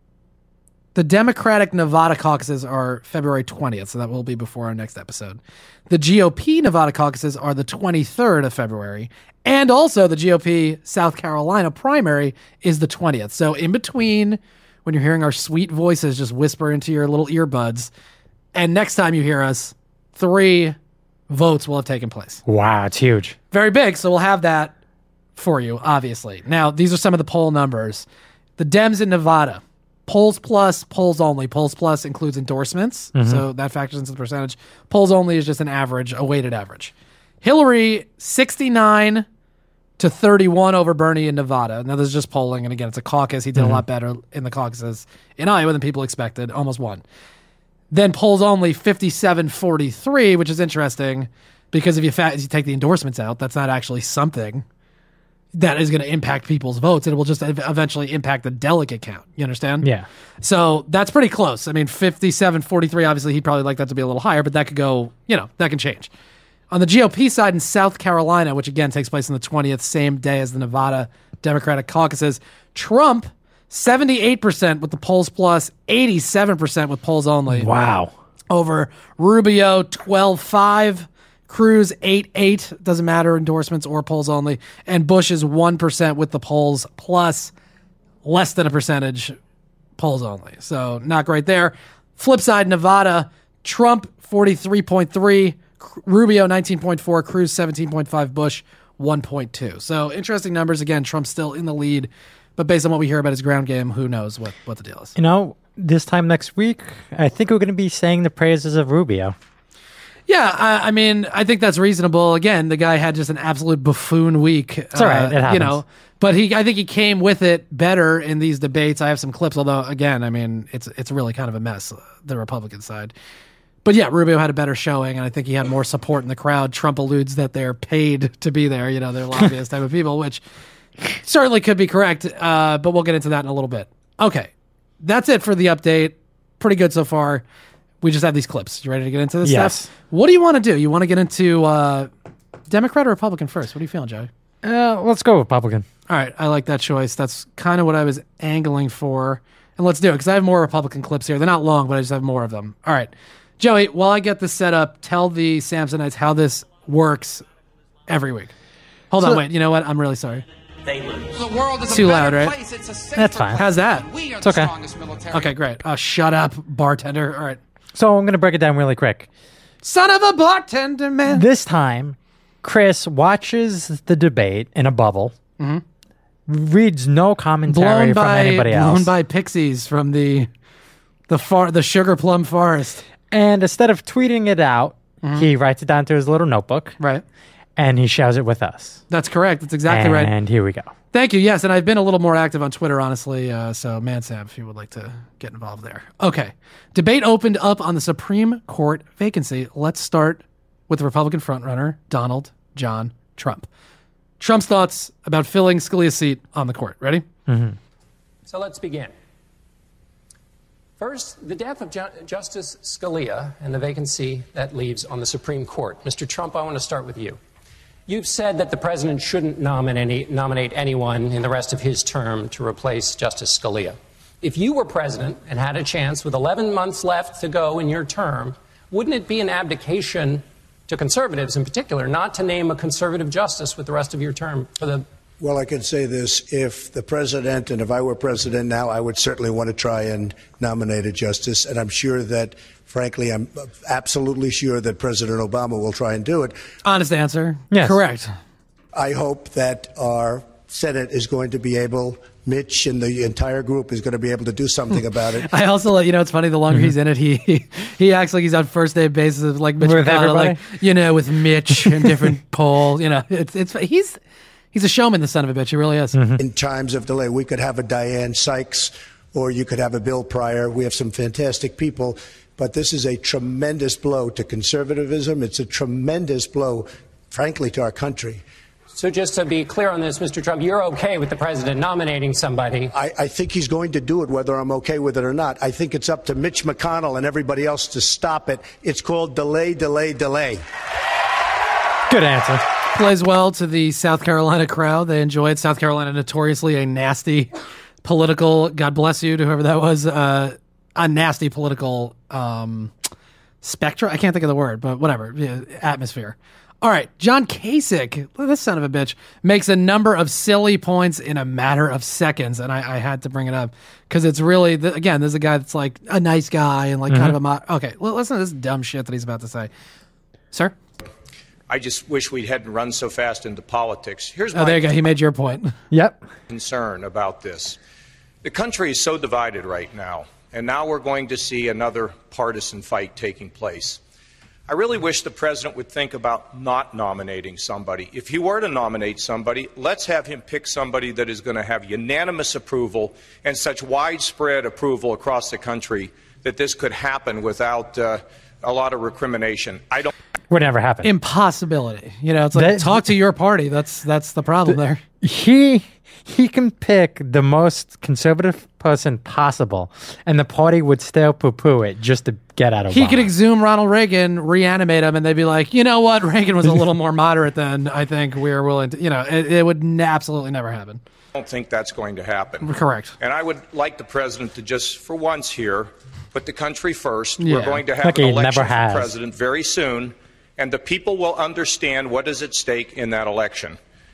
the Democratic Nevada caucuses are February twentieth, so that will be before our next episode. The G O P Nevada caucuses are the twenty-third of February, and also the G O P South Carolina primary is the twentieth. So in between, when you're hearing our sweet voices just whisper into your little earbuds, and next time you hear us, three votes will have taken place. Wow, it's huge. Very big, so we'll have that for you, obviously. Now, these are some of the poll numbers. The Dems in Nevada, polls plus, polls only. Polls plus includes endorsements, so that factors into the percentage. Polls only is just an average, a weighted average. Hillary, sixty-nine to thirty-one over Bernie in Nevada. Now, this is just polling, and again, it's a caucus. He did a lot better in the caucuses in Iowa than people expected, almost won. Then polls only fifty-seven forty-three, which is interesting because if you, fa- if you take the endorsements out, that's not actually something that is going to impact people's votes. It will just ev- eventually impact the delegate count. You understand? Yeah. So that's pretty close. I mean, fifty-seven forty-three, obviously he'd probably like that to be a little higher, but that could go, you know, that can change. On the G O P side in South Carolina, which again takes place on the twentieth, same day as the Nevada Democratic caucuses, Trump, seventy-eight percent with the polls plus, eighty-seven percent with polls only. Wow. Over Rubio, twelve five. Cruz, eight eight. Doesn't matter, endorsements or polls only. And Bush is one percent with the polls plus, less than a percentage, polls only. So not great there. Flip side, Nevada, Trump, forty-three point three. Rubio, nineteen point four. Cruz, seventeen point five. Bush, one point two. So interesting numbers. Again, Trump's still in the lead. But based on what we hear about his ground game, who knows what, what the deal is. You know, this time next week, I think we're going to be saying the praises of Rubio. Yeah, I, I mean, I think that's reasonable. Again, the guy had just an absolute buffoon week. It's all right. It happens. You know, but he, I think he came with it better in these debates. I have some clips, although again, I mean, it's it's really kind of a mess, the Republican side. But yeah, Rubio had a better showing, and I think he had more support in the crowd. Trump alludes that they're paid to be there. You know, they're lobbyist type of people, which certainly could be correct. Uh, but we'll get into that in a little bit. Okay, that's it for the update. Pretty good so far. We just have these clips. You ready to get into this Yes. stuff? What do you want to do? You want to get into uh, Democrat or Republican first? What are you feeling, Joey? Uh, let's go Republican. All right, I like that choice. That's kind of what I was angling for. And let's do it, because I have more Republican clips here. They're not long, but I just have more of them. All right. Joey, while I get this set up, tell the Samsonites how this works every week. Hold on, wait. You know what? I'm really sorry. They lose. The world is Too a loud, better right? place. It's a safer That's fine. place. How's that? We are It's the okay. strongest military. Okay, great. Oh, shut up, bartender. All right. So I'm going to break it down really quick. Son of a bartender, man. This time, Chris watches the debate in a bubble, reads no commentary blown from by anybody blown else, by pixies from the the far the sugar plum forest. and instead of tweeting it out, he writes it down to his little notebook, Right. and he shares it with us. That's correct. That's exactly right. And here we go. Thank you. Yes, and I've been a little more active on Twitter, honestly. Uh, so, Mansam, if you would like to get involved there. Okay. Debate opened up on the Supreme Court vacancy. Let's start with the Republican frontrunner, Donald John Trump. Trump's thoughts about filling Scalia's seat on the court. Ready? So let's begin. First, the death of Ju- Justice Scalia and the vacancy that leaves on the Supreme Court. Mister Trump, I want to start with you. You've said that the president shouldn't nominate, nominate anyone in the rest of his term to replace Justice Scalia. If you were president and had a chance with eleven months left to go in your term, wouldn't it be an abdication to conservatives in particular not to name a conservative justice with the rest of your term for the Well, I can say this. If the president, and if I were president now, I would certainly want to try and nominate a justice. And I'm sure that, frankly, I'm absolutely sure that President Obama will try and do it. Honest answer. Yes. Correct. I hope that our Senate is going to be able, Mitch and the entire group is going to be able to do something about it. I also let you know, it's funny, the longer he's in it, he, he he acts like he's on first day basis of like Mitch With McConnell, everybody? like, you know, with Mitch and different polls. You know, it's it's he's he's a showman, the son of a bitch. He really is. In times of delay, we could have a Diane Sykes or you could have a Bill Pryor. We have some fantastic people, but this is a tremendous blow to conservatism. It's a tremendous blow, frankly, to our country. So just to be clear on this, Mister Trump, you're okay with the president nominating somebody. I, I think he's going to do it, whether I'm okay with it or not. I think it's up to Mitch McConnell and everybody else to stop it. It's called delay, delay, delay. Good answer. Plays well to the South Carolina crowd. They enjoy it. South Carolina, notoriously a nasty political, God bless you to whoever that was, uh, a nasty political um, spectra. I can't think of the word, but whatever. Yeah, atmosphere. All right, John Kasich, this son of a bitch, makes a number of silly points in a matter of seconds, and I, I had to bring it up because it's really, the, again, there's a guy that's like a nice guy and like mm-hmm. kind of a, mo- okay, well, listen to this dumb shit that he's about to say. Sir? I just wish we hadn't run so fast into politics. Here's oh, there you go. He made your point. Yep. concern about this. The country is so divided right now, and now we're going to see another partisan fight taking place. I really wish the president would think about not nominating somebody. If he were to nominate somebody, let's have him pick somebody that is going to have unanimous approval and such widespread approval across the country that this could happen without uh, a lot of recrimination. I don't. Would never happen. Impossibility. You know, it's like That- talk to your party. That's that's the problem there. He he can pick the most conservative person possible, and the party would still poo-poo it just to get out of. He could exhume Ronald Reagan, reanimate him, and they'd be like, you know what, Reagan was a little more moderate than I think we are willing to. You know, it, it would n- absolutely never happen. I don't think that's going to happen. Correct. And I would like the president to just, for once here, put the country first. Yeah. We're going to have Like an he election never has. for president very soon, and the people will understand what is at stake in that election.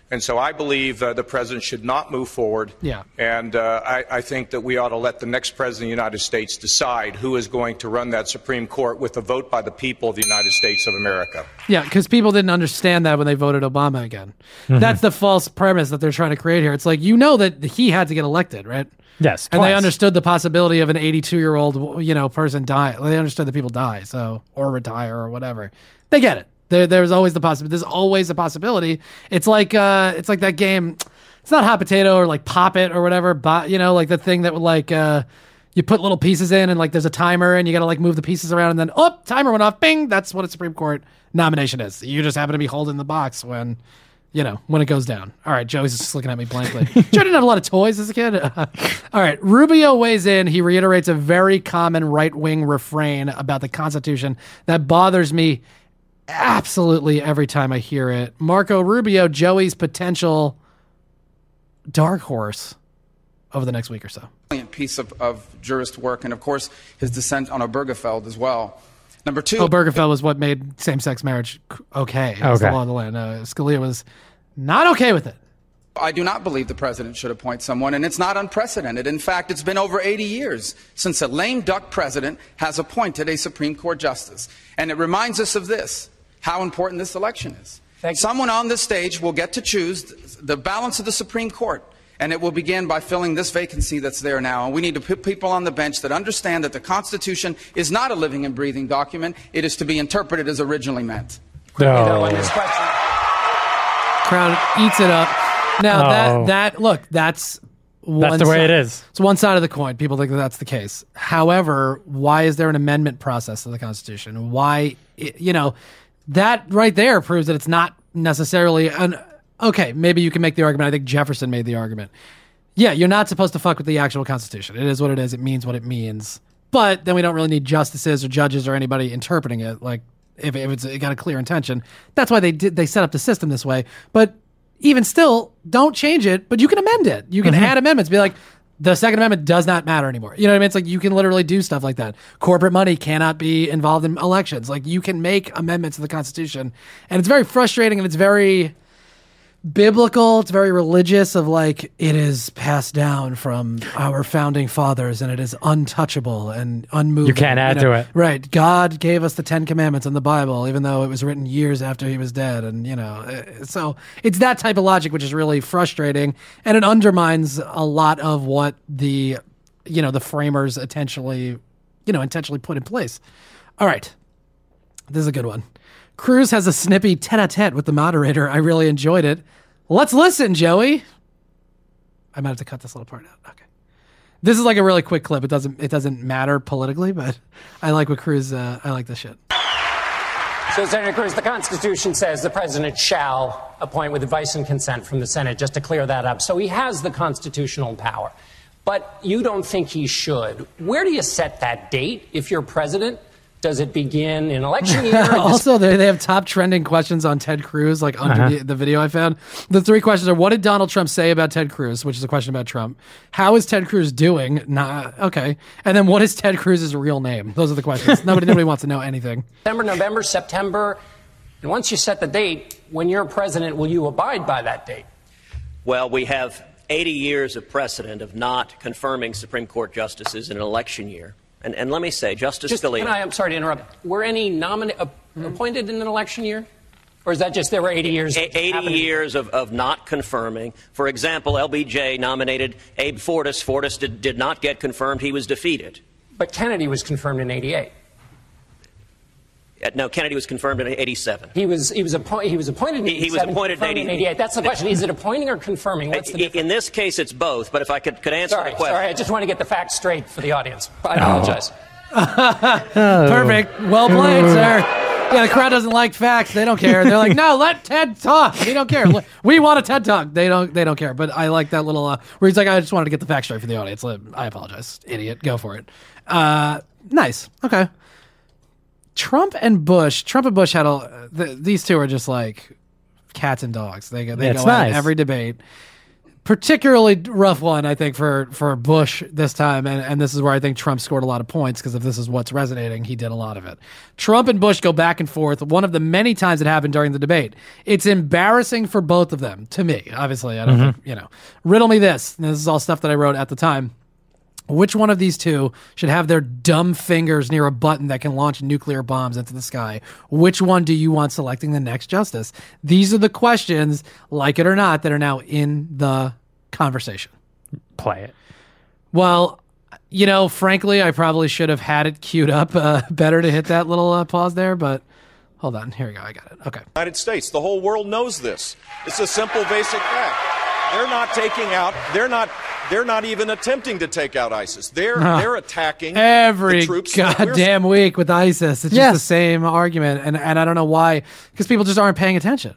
And so I believe uh, the president should not move forward. Yeah. And uh, I, I think that we ought to let the next president of the United States decide who is going to run that Supreme Court with a vote by the people of the United States of America. Yeah, because people didn't understand that when they voted Obama again. Mm-hmm. That's the false premise that they're trying to create here. It's like, you know that he had to get elected, right? Yes, and twice. They understood the possibility of an eighty-two-year-old, you know, person die. They understood that people die, so or retire or whatever. They get it. There, there's always the possibility. There's always a possibility. It's like, uh, it's like that game. It's not hot potato or like Pop It or whatever, but you know, like the thing that would like uh, you put little pieces in and like there's a timer and you got to like move the pieces around and then oh, timer went off. Bing. That's what a Supreme Court nomination is. You just happen to be holding the box when. You know, when it goes down. All right, Joey's just looking at me blankly. Joe didn't have a lot of toys as a kid. Uh, all right, Rubio weighs in. He reiterates a very common right-wing refrain about the Constitution that bothers me absolutely every time I hear it. Marco Rubio, Joey's potential dark horse over the next week or so. Piece of, of jurist work, and of course, his dissent on Obergefell as well. Number two. Obergefell was what made same-sex marriage okay. It was okay. the law of the land. Uh, Scalia was not okay with it. I do not believe the president should appoint someone, and it's not unprecedented. In fact, it's been over eighty years since a lame duck president has appointed a Supreme Court justice. And it reminds us of this, how important this election is. Someone on this stage will get to choose the balance of the Supreme Court. And it will begin by filling this vacancy that's there now. And we need to put people on the bench that understand that the Constitution is not a living and breathing document. It is to be interpreted as originally meant. No. On this question. Crown eats it up. Now Oh. that that look, that's one That's the way side. it is. It's one side of the coin. People think that that's the case. However, why is there an amendment process to the Constitution? Why, you know, that right there proves that it's not necessarily an. Okay, maybe you can make the argument. I think Jefferson made the argument. Yeah, you're not supposed to fuck with the actual Constitution. It is what it is. It means what it means. But then we don't really need justices or judges or anybody interpreting it. Like if, if it's it got a clear intention, that's why they did. They set up the system this way. But even still, don't change it. But you can amend it. You can mm-hmm. add amendments. Be like, the Second Amendment does not matter anymore. You know what I mean? It's like you can literally do stuff like that. Corporate money cannot be involved in elections. Like you can make amendments to the Constitution, and it's very frustrating and it's very biblical. It's very religious of like, it is passed down from our founding fathers and it is untouchable and unmovable. You can't add you know? to it. Right. God gave us the Ten Commandments in the Bible, even though it was written years after he was dead. And, you know, so it's that type of logic, which is really frustrating. And it undermines a lot of what the, you know, the framers intentionally, you know, intentionally put in place. All right. This is a good one. Cruz has a snippy tete-a-tete with the moderator. I really enjoyed it. Let's listen, Joey. I might have to cut this little part out. Okay. This is like a really quick clip. It doesn't it doesn't matter politically, but I like what Cruz, uh, I like this shit. So, Senator Cruz, the Constitution says the president shall appoint with advice and consent from the Senate, just to clear that up. So he has the constitutional power. But you don't think he should. Where do you set that date if you're president? Does it begin in election year? Also, they, they have top trending questions on Ted Cruz, like under Uh-huh. the, the video I found. The three questions are, what did Donald Trump say about Ted Cruz, which is a question about Trump? How is Ted Cruz doing? Nah, okay. And then what is Ted Cruz's real name? Those are the questions. nobody, nobody wants to know anything. December, November, September. And once you set the date, when you're president, will you abide by that date? Well, we have eighty years of precedent of not confirming Supreme Court justices in an election year. And, and let me say, Justice Just, Scalia... Can I, I'm sorry to interrupt. Were any nomina- uh, mm-hmm. appointed in an election year? Or is that just there were eighty years? A- eighty happening? years of, of not confirming. For example, L B J nominated Abe Fortas. Fortas did, did not get confirmed. He was defeated. But Kennedy was confirmed in eighty-eight. Uh, no, Kennedy was confirmed in eighty-seven. He was he was, appoint, he was appointed in he, he was appointed in eighty-eight. That's the question. Is it appointing or confirming? What's the difference? In this case, it's both. But if I could, could answer sorry, the question. Sorry, I just want to get the facts straight for the audience. I apologize. Perfect. Well played, sir. Yeah, the crowd doesn't like facts. They don't care. They're like, no, let Ted talk. We don't care. We want a TED talk. They don't. They don't care. But I like that little uh, where he's like, I just wanted to get the facts straight for the audience. I apologize, idiot. Go for it. Uh, nice. Okay. Trump and Bush. Trump and Bush had a. The, these two are just like cats and dogs. They go. They It's go at nice. every debate. particularly rough one, I think, for, for Bush this time. And, and this is where I think Trump scored a lot of points, because if this is what's resonating, he did a lot of it. Trump and Bush go back and forth one of the many times it happened during the debate. It's embarrassing for both of them, to me. Obviously, I don't Mm-hmm. think, you know. Riddle me this. And this is all stuff that I wrote at the time. Which one of these two should have their dumb fingers near a button that can launch nuclear bombs into the sky? Which one do you want selecting the next justice? These are the questions, like it or not, that are now in the conversation. Play it. Well, you know, frankly, I probably should have had it queued up uh, better to hit that little uh, pause there, but hold on. Here we go. I got it. Okay. United States. The whole world knows this. It's a simple, basic fact. They're not taking out, they're not They're not even attempting to take out ISIS. They're Huh. they're attacking Every the troops that we're- goddamn week with ISIS. It's Yes. just the same argument, and and I don't know why, because people just aren't paying attention.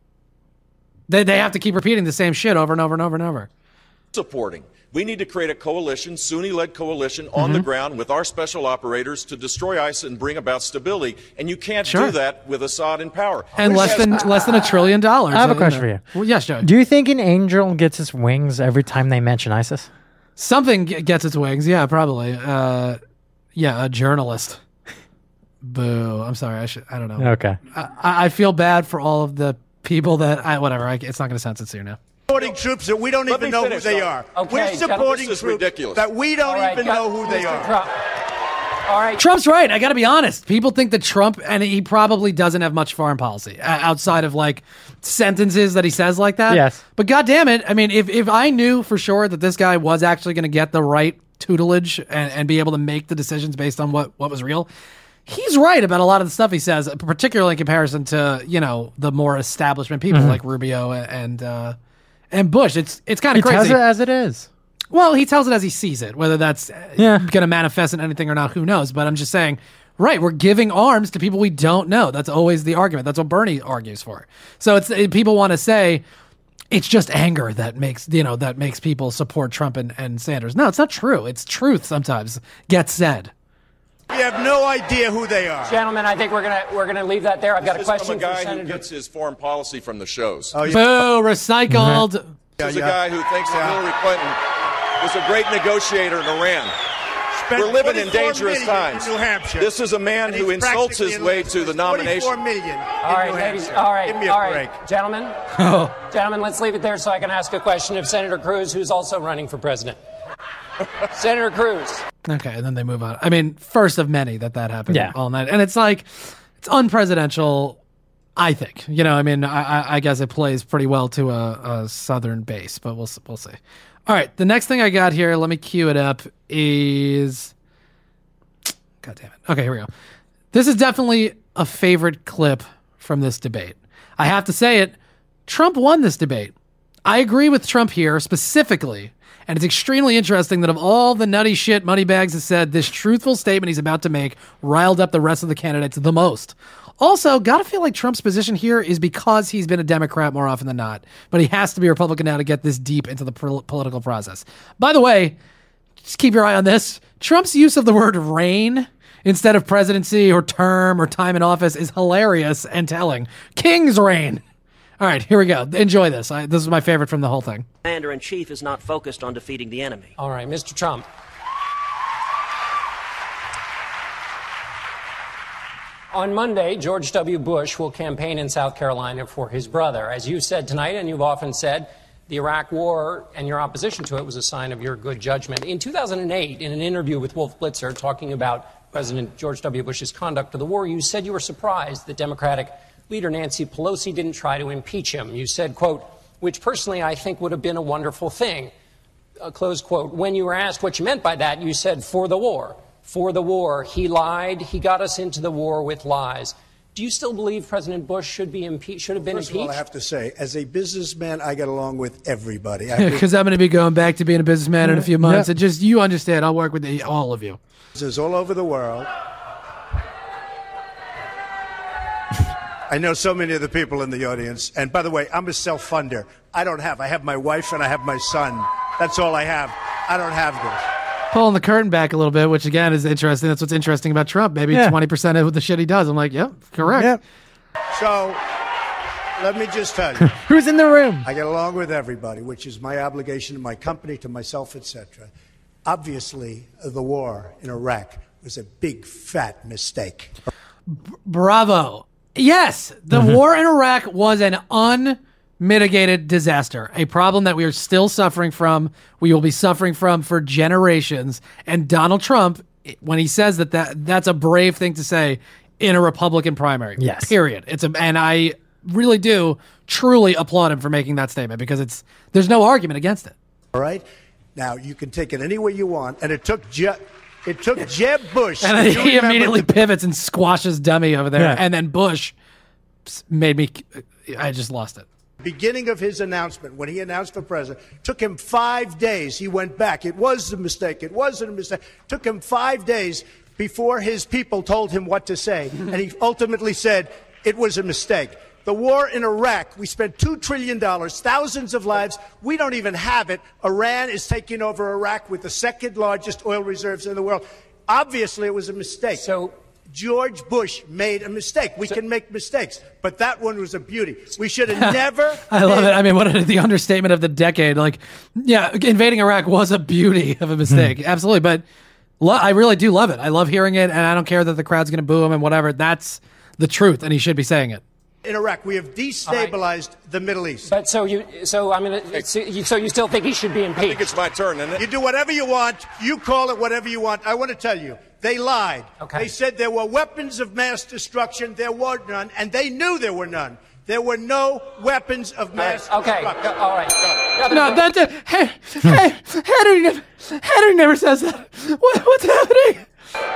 They they have to keep repeating the same shit over and over and over and over. supporting. We need to create a coalition, Sunni-led coalition, on Mm-hmm. the ground with our special operators to destroy ISIS and bring about stability. And you can't Sure. do that with Assad in power. And Which less has- than less than a trillion dollars. I have a uh, question you know. for you. Well, yes, Joe. Do you think an angel gets its wings every time they mention ISIS? Something g- gets its wings. Yeah, probably. Uh, yeah, a journalist. Boo. I'm sorry. I should. I don't know. Okay. I, I feel bad for all of the people that. I, whatever. I, it's not going to sound sincere now. Supporting troops that we don't Let even me know finish, who they though. are. Okay, We're gentlemen, supporting this is troops ridiculous. that we don't All right, even got- know who they Mister are. Trump. All right. Trump's right. I got to be honest. People think that Trump, and he probably doesn't have much foreign policy uh, outside of like sentences that he says like that. Yes. But God damn it. I mean, if, if I knew for sure that this guy was actually going to get the right tutelage and, and be able to make the decisions based on what, what was real, he's right about a lot of the stuff he says, particularly in comparison to, you know, the more establishment people Mm-hmm. like Rubio and, uh, and Bush. It's, it's kind He of crazy. tells it as it is. Well, he tells it as he sees it. Whether that's Yeah. going to manifest in anything or not, who knows? But I'm just saying, right, we're giving arms to people we don't know. That's always the argument. That's what Bernie argues for. So it's it, people want to say it's just anger that makes you know that makes people support Trump and, and Sanders. No, it's not true. It's truth sometimes gets said. We have no idea who they are. Gentlemen, I think we're gonna we're gonna leave that there. I've got a This is question from a for guy who Senator. gets his foreign policy from the shows. Oh, yeah. Boo, recycled. This is Yeah, a guy who thinks that Hillary Clinton was a great negotiator in Iran. Spent We're living in twenty-four dangerous million times. in New Hampshire. This is a man And who he's insults his practically way in to the twenty-four nomination. million in All right, New ladies. Hampshire. All right, Give me a all right, break. gentlemen. Gentlemen, let's leave it there so I can ask a question of Senator Cruz, who's also running for president. Senator Cruz. Okay, and then they move on. I mean, first of many that that happened Yeah. all night, and it's like it's unpresidential. I think you know. I mean, I, I, I guess it plays pretty well to a, a southern base, but we'll s- we'll see. All right, the next thing I got here, let me cue it up. Is God damn it. Okay, here we go. This is definitely a favorite clip from this debate. I have to say it. Trump won this debate. I agree with Trump here specifically, and it's extremely interesting that of all the nutty shit Moneybags has said, this truthful statement he's about to make riled up the rest of the candidates the most. Also, gotta feel like Trump's position here is because he's been a Democrat more often than not, but he has to be a Republican now to get this deep into the pol- political process. By the way, just keep your eye on this. Trump's use of the word reign instead of presidency or term or time in office is hilarious and telling. King's reign. All right, here we go. Enjoy this. I, this is my favorite from the whole thing. Commander-in-chief is not focused on defeating the enemy. All right, Mister Trump. On Monday, George W. Bush will campaign in South Carolina for his brother. As you said tonight, and you've often said, the Iraq War and your opposition to it was a sign of your good judgment. In two thousand eight, in an interview with Wolf Blitzer talking about President George W. Bush's conduct of the war, you said you were surprised that Democratic leader Nancy Pelosi didn't try to impeach him. You said, quote, which personally I think would have been a wonderful thing, uh, close quote. When you were asked what you meant by that, you said, for the war. For the war. He lied. He got us into the war with lies. Do you still believe President Bush should be impe- should have been First impeached? of all, I have to say, as a businessman, I get along with everybody. Because I'm going to be going back to being a businessman in a few months. And just you understand, I'll work with the, all of you. Businesses all over the world. I know so many of the people in the audience. And by the way, I'm a self-funder. I don't have. I have my wife and I have my son. That's all I have. I don't have this. Pulling the curtain back a little bit, which again is interesting. That's what's interesting about Trump. Maybe Yeah. twenty percent of the shit he does. I'm like, yep, correct. Yep. So Let me just tell you. Who's in the room? I get along with everybody, which is my obligation to my company, to myself, et cetera. Obviously, the war in Iraq was a big, fat mistake. Bravo. Yes, the Mm-hmm. war in Iraq was an unmitigated disaster, a problem that we are still suffering from. We will be suffering from for generations. And Donald Trump, when he says that, that that's a brave thing to say in a Republican primary. Yes. Period. It's a, and I really do truly applaud him for making that statement because it's there's no argument against it. All right? Now, you can take it any way you want, and it took Je- it took Jeb Bush. And then You he remember immediately the- pivots and squashes Dummy over there. Yeah. And then Bush made me, I just lost it. beginning of his announcement, when he announced for president, took him five days. He went back. It was a mistake. It wasn't a mistake. Took him five days before his people told him what to say. And he ultimately said it was a mistake. The war in Iraq, we spent two trillion dollars, thousands of lives. We don't even have it. Iran is taking over Iraq with the second largest oil reserves in the world. Obviously, it was a mistake. So George Bush made a mistake. We can make mistakes, but that one was a beauty. We should have never. I love it. I mean, what a, the understatement of the decade. Like, yeah, invading Iraq was a beauty of a mistake. Hmm. Absolutely. But lo- I really do love it. I love hearing it, and I don't care that the crowd's going to boo him and whatever. That's the truth, and he should be saying it. In Iraq, we have destabilized the Middle East. But so you, so I mean, so you, so you still think he should be impeached? I think it's my turn, isn't it? You do whatever you want. You call it whatever you want. I want to tell you, they lied. Okay. They said there were weapons of mass destruction. There were none, and they knew there were none. There were no weapons of mass All right. Okay. destruction. All right. No, that, that hey, hey, Henry, never, Henry never says that. What, what's happening?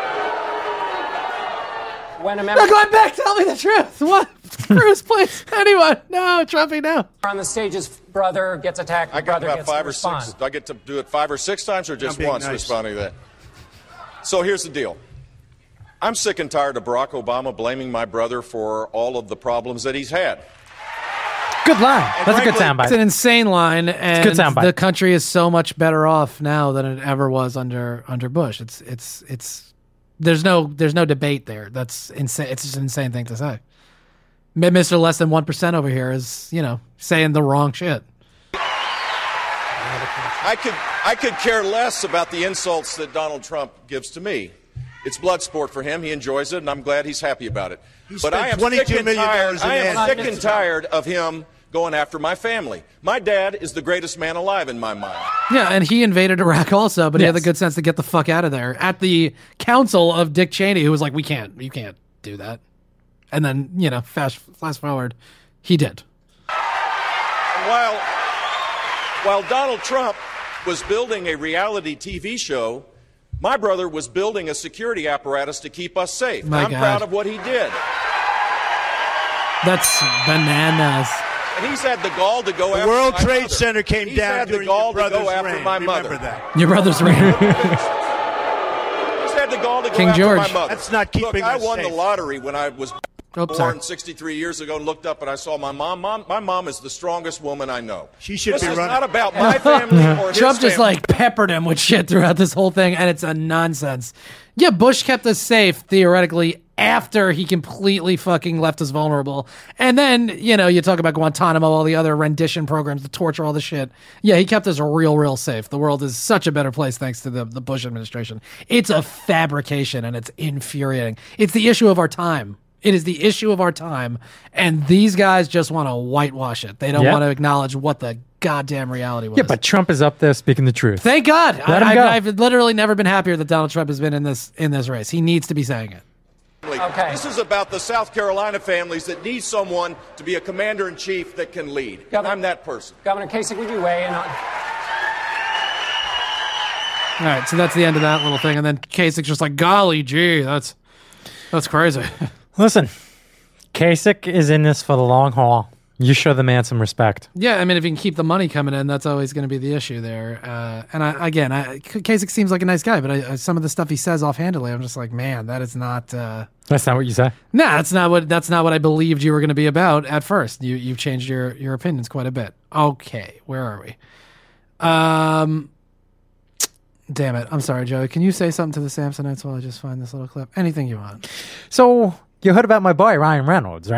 When a No, member going back, tell me the truth. What? Cruz, please. Anyone? No, Trumpy, no. on the stage, his brother gets attacked. I The got brother about gets five to or respond. six. Do I get to do it five or six times or just being once nice. responding to that? So here's the deal. I'm sick and tired of Barack Obama blaming my brother for all of the problems that he's had. Good line. That's a good frankly, soundbite. It's an insane line, and good soundbite. the country is so much better off now than it ever was under under Bush. It's it's it's there's no there's no debate there. That's insane. It's just an insane thing to say. Mister Less than one percent over here is, you know, saying the wrong shit. I could I could care less about the insults that Donald Trump gives to me. It's blood sport for him. He enjoys it, and I'm glad he's happy about it. He But spent I am twenty-two sick and million tired. dollars in I am ads. sick and tired of him going after my family. My dad is the greatest man alive in my mind. Yeah, and he invaded Iraq also, but he had the Yes. good sense to get the fuck out of there at the council of Dick Cheney, who was like, "We can't, you can't do that." And then, you know, fast fast forward, he did. And while while Donald Trump was building a reality T V show, my brother was building a security apparatus to keep us safe. My I'm God. proud of what he did. That's bananas. And he's had the gall to go The after World my Trade mother. Center came he's down had the during gall your to go brother's after reign. my Remember mother. that. Your brother's reign. He's had the gall to go King after George. my mother. That's not keeping Look, I us won safe. the lottery when I was Oh, sorry. born sixty-three years ago and looked up and I saw my mom. mom. My mom is the strongest woman I know. She should this be is running. not about my family or his Trump just family. like peppered him with shit throughout this whole thing, and it's a nonsense. Yeah, Bush kept us safe theoretically after he completely fucking left us vulnerable. And then, you know, you talk about Guantanamo, all the other rendition programs, the torture, all the shit. Yeah, he kept us real, real safe. The world is such a better place thanks to the, the Bush administration. It's a fabrication, and it's infuriating. It's the issue of our time. It is the issue of our time, and these guys just want to whitewash it. They don't Yep. want to acknowledge what the goddamn reality was. Yeah, but Trump is up there speaking the truth. Thank God. Let him I, go. I've, I've literally never been happier that Donald Trump has been in this in this race. He needs to be saying it. Okay. This is about the South Carolina families that need someone to be a commander in chief that can lead. Governor- I'm that person. Governor Kasich, would you weigh in on? All right, so that's the end of that little thing, and then Kasich's just like, "Golly gee, that's that's crazy." Listen, Kasich is in this for the long haul. You show the man some respect. Yeah, I mean, if you can keep the money coming in, that's always going to be the issue there. Uh, and I, again, I, Kasich seems like a nice guy, but I, I, some of the stuff he says offhandedly, I'm just like, man, that is not. Uh, That's not what you say. Nah, that's not what that's not what I believed you were going to be about at first. You you've changed your your opinions quite a bit. Okay, where are we? Um, damn it, I'm sorry, Joey. Can you say something to the Samsonites while I just find this little clip? Anything you want. So you heard about my boy Ryan Reynolds, right?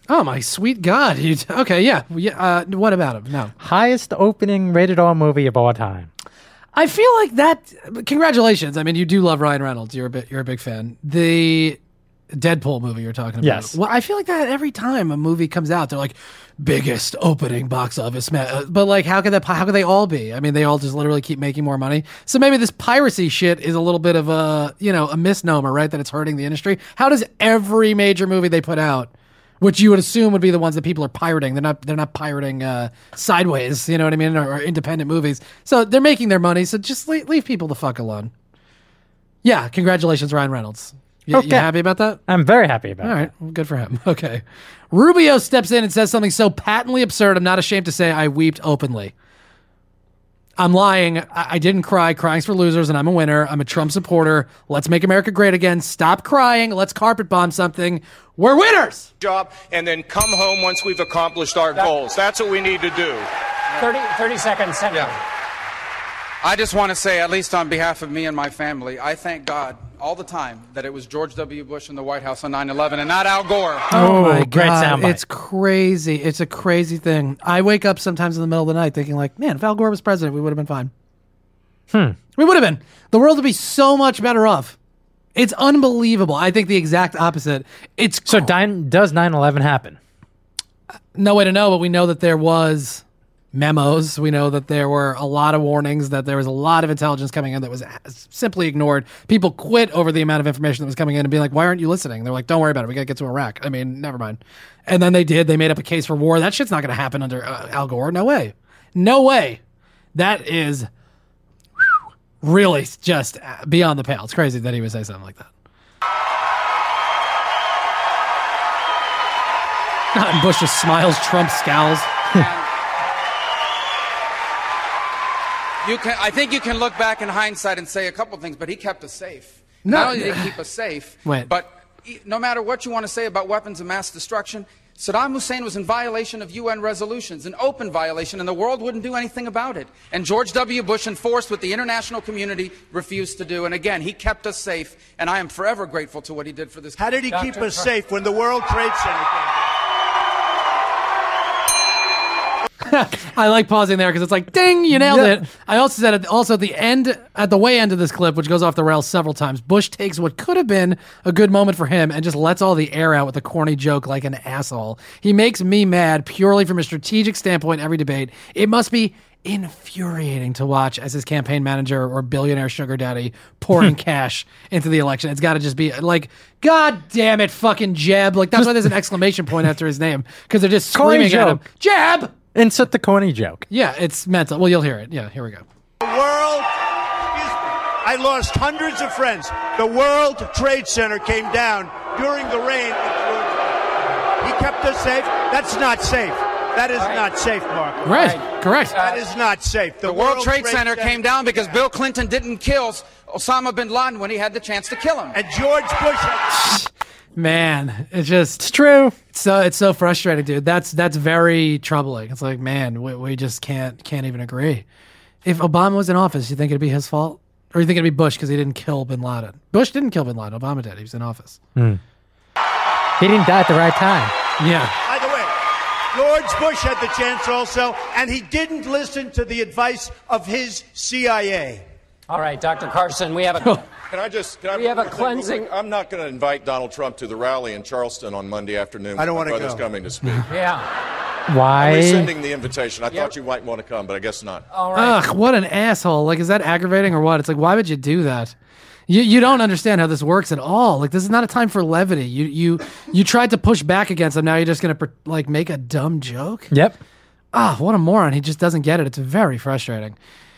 Oh my sweet God! You, okay, yeah, yeah. Uh, what about him? No, highest opening rated R movie of all time. I feel like that. Congratulations! I mean, you do love Ryan Reynolds. You're a bit. You're a big fan. The Deadpool movie you're talking about. Yes. Well, I feel like that every time a movie comes out, they're like biggest opening box office, ma-. but like how could that? How could they all be? I mean, they all just literally keep making more money. So maybe this piracy shit is a little bit of a you know a misnomer, right? That it's hurting the industry. How does every major movie they put out, which you would assume would be the ones that people are pirating, they're not they're not pirating uh, Sideways, you know what I mean, or, or independent movies. So they're making their money. So just leave, leave people the fuck alone. Yeah, congratulations, Ryan Reynolds. You, okay. you happy about that? I'm very happy about it. All right, well, good for him. Okay. Rubio steps in and says something so patently absurd, I'm not ashamed to say I weeped openly. I'm lying. I, I didn't cry. Crying's for losers, and I'm a winner. I'm a Trump supporter. Let's make America great again. Stop crying. Let's carpet bomb something. We're winners. Job, and then come home once we've accomplished our goals. That's what we need to do. thirty, thirty seconds, Senator. Yeah. I just want to say, at least on behalf of me and my family, I thank God all the time that it was George W. Bush in the White House on nine eleven and not Al Gore. Oh, my great God. soundbite. It's crazy. It's a crazy thing. I wake up sometimes in the middle of the night thinking like, man, if Al Gore was president, we would have been fine. Hmm. We would have been. The world would be so much better off. It's unbelievable. I think the exact opposite. It's So din- does nine eleven happen? no way to know, but we know that there was memos. We know that there were a lot of warnings, that there was a lot of intelligence coming in that was simply ignored. People quit over the amount of information that was coming in and being like, why aren't you listening? They're like, don't worry about it. We got to get to Iraq. I mean, never mind. And then they did. They made up a case for war. That shit's not going to happen under uh, Al Gore. No way. No way. That is whew, really just beyond the pale. It's crazy that he would say something like that. And Bush just smiles. Trump scowls. You can, I think you can look back in hindsight and say a couple things, but he kept us safe. No. Not only did he keep us safe, Wait. but he- no matter what you want to say about weapons of mass destruction, Saddam Hussein was in violation of U N resolutions, an open violation, and the world wouldn't do anything about it. And George W. Bush enforced what the international community refused to do. And again, he kept us safe, and I am forever grateful to what he did for this How did he country. keep us safe when the World Trade Center came down? I like pausing there because it's like, ding, you nailed Yep. it. I also said, at, also at the end, at the way end of this clip, which goes off the rails several times, Bush takes what could have been a good moment for him and just lets all the air out with a corny joke like an asshole. He makes me mad purely from a strategic standpoint every debate. It must be infuriating to watch as his campaign manager or billionaire sugar daddy pouring cash into the election. It's got to just be like, God damn it, fucking Jeb. Like, that's why there's an exclamation point after his name, because they're just Corny screaming at him, joke. Jeb! Insert the corny joke. Yeah, it's mental. Well, you'll hear it. Yeah, here we go. The world, excuse me, I lost hundreds of friends. The World Trade Center came down during the reign of George. He kept us safe. That's not safe. That is not safe, Mark. Right, correct. That is not safe. The World Trade Center came down because Bill Clinton didn't kill Osama bin Laden when he had the chance to kill him. And George Bush had... Man, it's just It's true. it's so it's so frustrating, dude. That's that's very troubling. It's like, man, we, we just can't can't even agree. If Obama was in office, you think it'd be his fault, or you think it'd be Bush because he didn't kill bin Laden? Bush didn't kill bin Laden. Obama did. He was in office. He didn't die at the right time. Yeah. By the way, George Bush had the chance also, and he didn't listen to the advice of his C I A. All right, Doctor Carson, we have a Can I just? Can I We have a real quick, real cleansing- quick? I'm not going to invite Donald Trump to the rally in Charleston on Monday afternoon. I don't My wanna brother's go. coming to speak. yeah. Why? I'm rescinding the invitation. I Yep. thought you might want to come, but I guess not. All right. Ugh, what an asshole. Like, is that aggravating or what? It's like, why would you do that? You you don't understand how this works at all. Like, this is not a time for levity. You you you tried to push back against him. Now you're just gonna like make a dumb joke. Yep. Ah, what a moron. He just doesn't get it. It's very frustrating.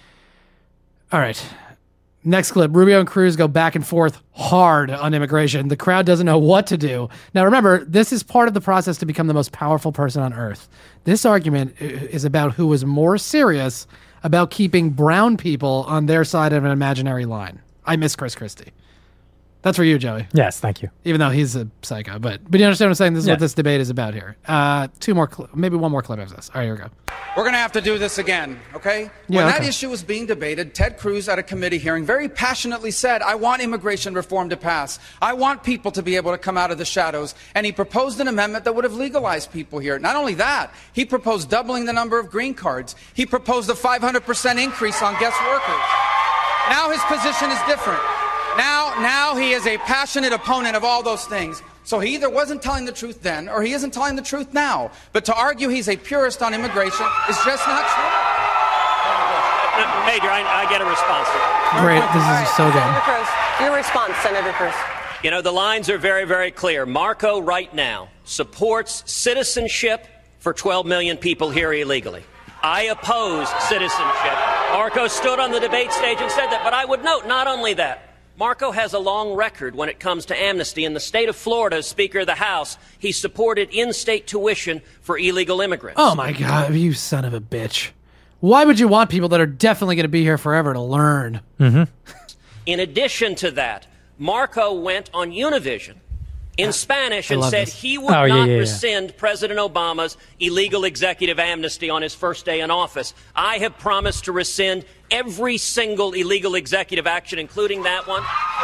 All right. Next clip. Rubio and Cruz go back and forth hard on immigration. The crowd doesn't know what to do. Now, remember, this is part of the process to become the most powerful person on earth. This argument i- is about who is more serious about keeping brown people on their side of an imaginary line. I miss Chris Christie. That's for you, Joey. Yes, thank you. Even though he's a psycho, but but you understand what I'm saying? This is Yeah. what this debate is about here. Uh, two more, cl- maybe one more clip after this. All right, here we go. We're going to have to do this again, okay? Yeah, when okay. that issue was being debated, Ted Cruz at a committee hearing very passionately said, I want immigration reform to pass. I want people to be able to come out of the shadows. And he proposed an amendment that would have legalized people here. Not only that, he proposed doubling the number of green cards. He proposed a five hundred percent increase on guest workers. Now his position is different. Now, now he is a passionate opponent of all those things. So he either wasn't telling the truth then, or he isn't telling the truth now. But to argue he's a purist on immigration is just not true. Major, I, I get a response to that. Great. This is so good. Senator Cruz, your response, Senator Cruz. You know, the lines are very, very clear. Marco right now supports citizenship for twelve million people here illegally. I oppose citizenship. Marco stood on the debate stage and said that. But I would note, not only that, Marco has a long record when it comes to amnesty. In the state of Florida, as Speaker of the House, he supported in-state tuition for illegal immigrants. Oh, my God. You son of a bitch. Why would you want people that are definitely going to be here forever to learn? Mm-hmm. In addition to that, Marco went on Univision in Spanish I and love said this. he would Oh, yeah, not yeah, yeah. rescind President Obama's illegal executive amnesty on his first day in office. I have promised to rescind every single illegal executive action, including that one.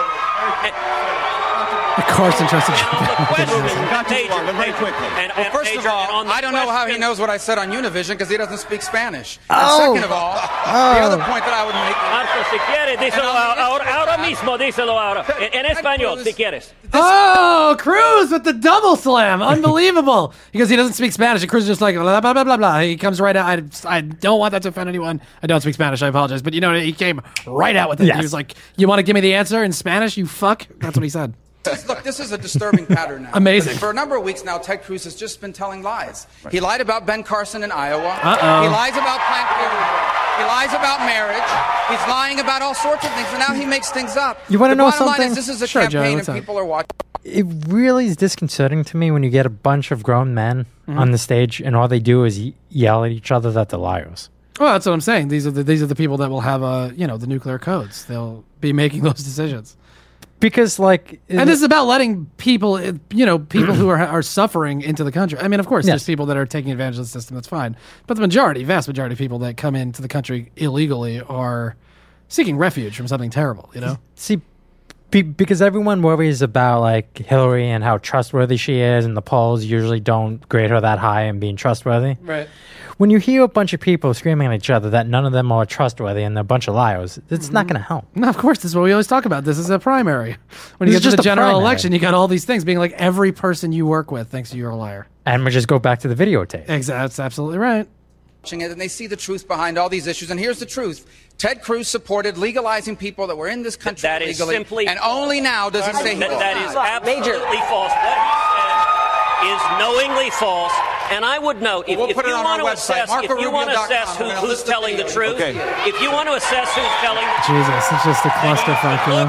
Of course, entrusted And on the question, Major, but very quickly. and, Well, and first Major, of all, and on the I don't know how he question- knows what I said on Univision because he doesn't speak Spanish. Oh. And second of all, the other point that I would make... Marco, si quieres, díselo And on the ahora, ahora issue- mismo, díselo ahora. En, en español, si quieres. Oh, Cruz with the double slam. Unbelievable. Because he doesn't speak Spanish. And Cruz is just like, blah, blah, blah, blah, blah. He comes right out. I, I don't want that to offend anyone. I don't speak Spanish. I apologize. But you know, he came right out with it. Yes. He was like, you want to give me the answer in Spanish, you fuck? That's what he said. Look, this is a disturbing pattern now. Amazing. For a number of weeks now, Ted Cruz has just been telling lies. He lied about Ben Carson in Iowa. Uh-oh. He lies about Planned Parenthood. He lies about marriage. He's lying about all sorts of things, and now he makes things up. You wanna The know bottom line something? is this is a Sure, Joey, campaign, what's and up? people are watching. It really is disconcerting to me when you get a bunch of grown men on the stage and all they do is ye- yell at each other that they're liars. Well, that's what I'm saying. These are the these are the people that will have uh, you know, the nuclear codes. They'll be making those decisions. Because, like, And this is about letting people, uh, you know, people who are are suffering into the country. I mean, of course, Yes. there's people that are taking advantage of the system. That's fine. But the majority, vast majority of people that come into the country illegally are seeking refuge from something terrible, you know? see, be, because everyone worries about, like, Hillary and how trustworthy she is, and the polls usually don't grade her that high in being trustworthy. Right. When you hear a bunch of people screaming at each other that none of them are trustworthy and they're a bunch of liars, it's not going to help. No, of course, this is what we always talk about. This is a primary. When you This get is to just the a general primary. election, you got all these things being like every person you work with thinks you're a liar. And we just go back to the videotape. Exactly. That's absolutely right. Watching it, and they see the truth behind all these issues. And here's the truth. Ted Cruz supported legalizing people that were in this country That is illegally. simply and only now does he say he That, did that not. is absolutely false. What he said is knowingly false. And I would note, if, We'll if put it you on want our to website, assess, if you want to marco rubio dot com. assess who, I'm gonna who's list the telling the video. truth, Okay. if you want to assess who's telling the truth, Jesus, it's just a clusterfuck, you know?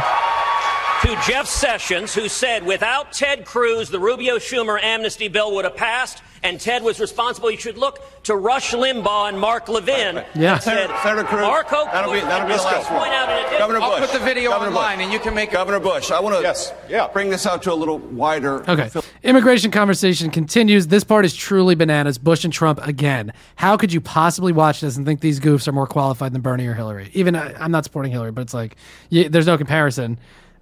to Jeff Sessions, who said without Ted Cruz, the Rubio-Schumer amnesty bill would have passed, and Ted was responsible. You should look to Rush Limbaugh and Mark Levin. Yeah. that said, Senator- Senator Cruz, Marco that'll be- Cruz- that'll be the let's last one. point out in addition- Governor I'll Bush. put the video Governor online, Bush. and you can make Governor Bush, I want to Yes, yeah. bring this out to a little wider. Okay. Immigration conversation continues. This part is truly bananas. Bush and Trump again. How could you possibly watch this and think these goofs are more qualified than Bernie or Hillary? Even I, I'm not supporting Hillary, but it's like, yeah, there's no comparison.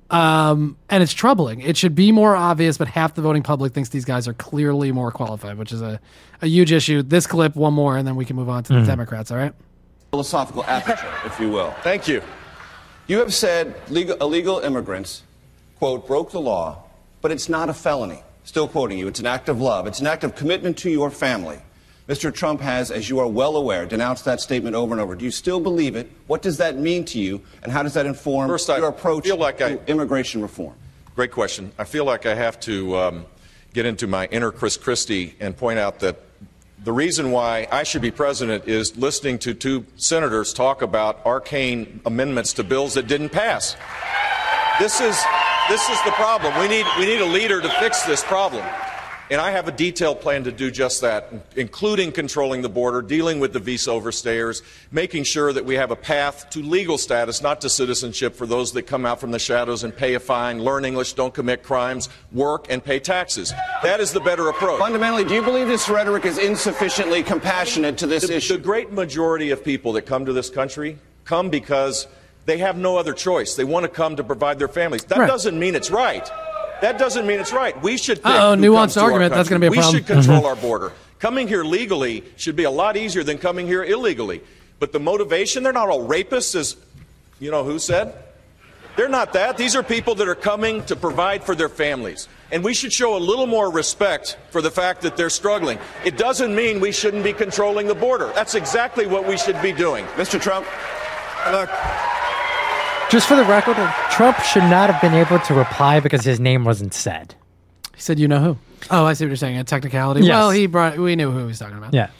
Um, and it's troubling. It should be more obvious, but half the voting public thinks these guys are clearly more qualified, which is a, a huge issue. This clip, one more, and then we can move on to the Democrats, all right? Philosophical aperture, if you will. Thank you. You have said legal, illegal immigrants, quote, broke the law, but it's not a felony. Still quoting you, it's an act of love. It's an act of commitment to your family. Mister Trump has, as you are well aware, denounced that statement over and over. Do you still believe it? What does that mean to you? And how does that inform First, I your approach feel like to I- immigration reform? Great question. I feel like I have to um, get into my inner Chris Christie and point out that the reason why I should be president is listening to two senators talk about arcane amendments to bills that didn't pass. This is this is the problem. We need we need a leader to fix this problem. And I have a detailed plan to do just that, including controlling the border, dealing with the visa overstayers, making sure that we have a path to legal status, not to citizenship, for those that come out from the shadows and pay a fine, learn English, don't commit crimes, work, and pay taxes. That is the better approach. Fundamentally, do you believe this rhetoric is insufficiently compassionate to this the, issue? The great majority of people that come to this country come because they have no other choice. They want to come to provide their families. That right. doesn't mean it's right. That doesn't mean it's right. We should pick Uh-oh, who nuanced comes to our argument. That's country. going to be a we problem. should control Mm-hmm. our border. Coming here legally should be a lot easier than coming here illegally. But the motivation, they're not all rapists, as you know who said. They're not that. These are people that are coming to provide for their families. And we should show a little more respect for the fact that they're struggling. It doesn't mean we shouldn't be controlling the border. That's exactly what we should be doing. Mister Trump, look. Just for the record, Trump should not have been able to reply because his name wasn't said. He said, "You know who?" Oh, I see what you're saying. A technicality. Yes. Well, he brought. We knew who he was talking about. Yeah.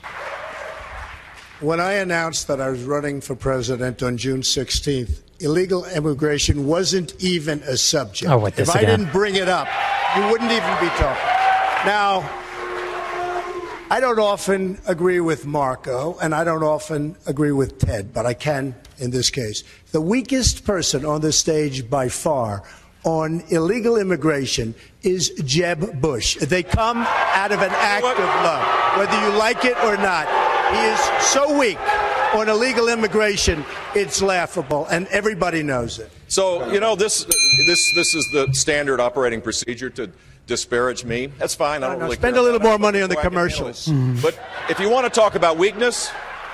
When I announced that I was running for president on June sixteenth, illegal immigration wasn't even a subject. Oh, what, this if I again? didn't bring it up, you wouldn't even be talking. Now, I don't often agree with Marco, and I don't often agree with Ted, but I can in this case. The weakest person on the stage by far on illegal immigration is Jeb Bush. They come out of an act of love, whether you like it or not. He is so weak on illegal immigration, it's laughable, and everybody knows it. So, you know, this this this is the standard operating procedure to disparage me. That's fine. I don't No, really spend care a little about more it. money on the I can handle commercials. it. Mhm. But if you want to talk about weakness,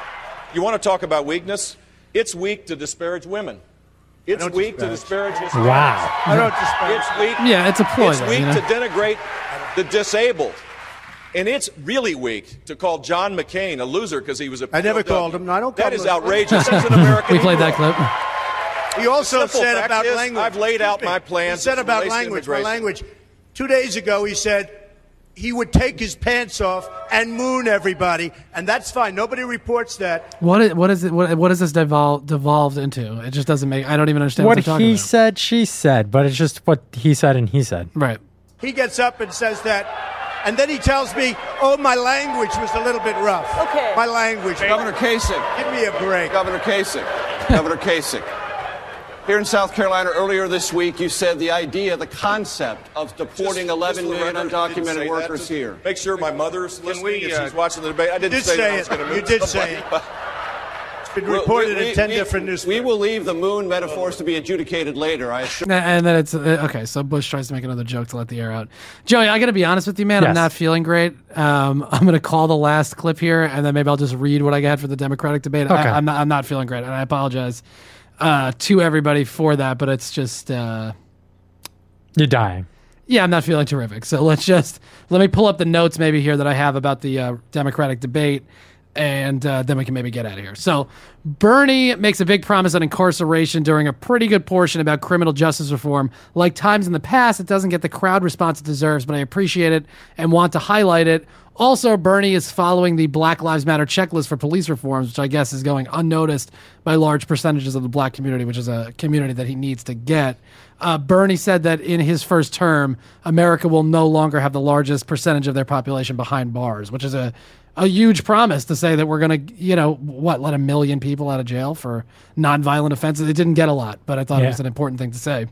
you want to talk about weakness, it's weak to disparage women. It's weak to disparage Hispanics. Wow. I don't disparage. It's weak. Yeah, it's a ploy, It's though, weak you know? to denigrate the disabled. And it's really weak to call John McCain a loser because he was a I never P O W. called him. No, I don't call That him is a- outrageous. He's an American We played that hero. clip. He also The simple said fact about is, language. I've laid out my He plans. said as it about relates to language. My immigration. language. Two days ago, he said he would take his pants off and moon everybody, and that's fine. Nobody reports that. What is, what is it? What, what is this devol- devolved into? It just doesn't make. I don't even understand what, What they're talking he about. said, she said, but it's just what he said and he said. Right. He gets up and says that, and then he tells me, "Oh, my language was a little bit rough." Okay. My language. Governor Kasich. Give me a break. Governor Kasich. Governor Kasich. Here in South Carolina earlier this week, you said the idea, the concept of deporting Just- eleven just for the million record, I didn't say undocumented that. workers Just here. Make sure my mother's listening we, if uh, she's watching the debate. I didn't did say, say that I was it. going to You move did somebody. say it. It's been reported We- in ten we- different we, newspapers. we will leave the moon metaphors to be adjudicated later. I assure. And then it's uh, okay. So Bush tries to make another joke to let the air out. Joey, I got to be honest with you, man. I'm Yes. not feeling great. Um, I'm going to call the last clip here, and then maybe I'll just read what I got for the Democratic debate. Okay. I, I'm not. I'm not feeling great, and I apologize uh, to everybody for that. But it's just. Uh, You're dying. Yeah, I'm not feeling terrific. So let's just let me pull up the notes maybe here that I have about the uh, Democratic debate, and uh, then we can maybe get out of here. So Bernie makes a big promise on incarceration during a pretty good portion about criminal justice reform. Like times in the past, it doesn't get the crowd response it deserves, but I appreciate it and want to highlight it. Also, Bernie is following the Black Lives Matter checklist for police reforms, which I guess is going unnoticed by large percentages of the black community, which is a community that he needs to get. Uh, Bernie said that in his first term, America will no longer have the largest percentage of their population behind bars, which is a, a huge promise to say that we're going to, you know, what, let a million people out of jail for nonviolent offenses. It didn't get a lot, but I thought Yeah. it was an important thing to say.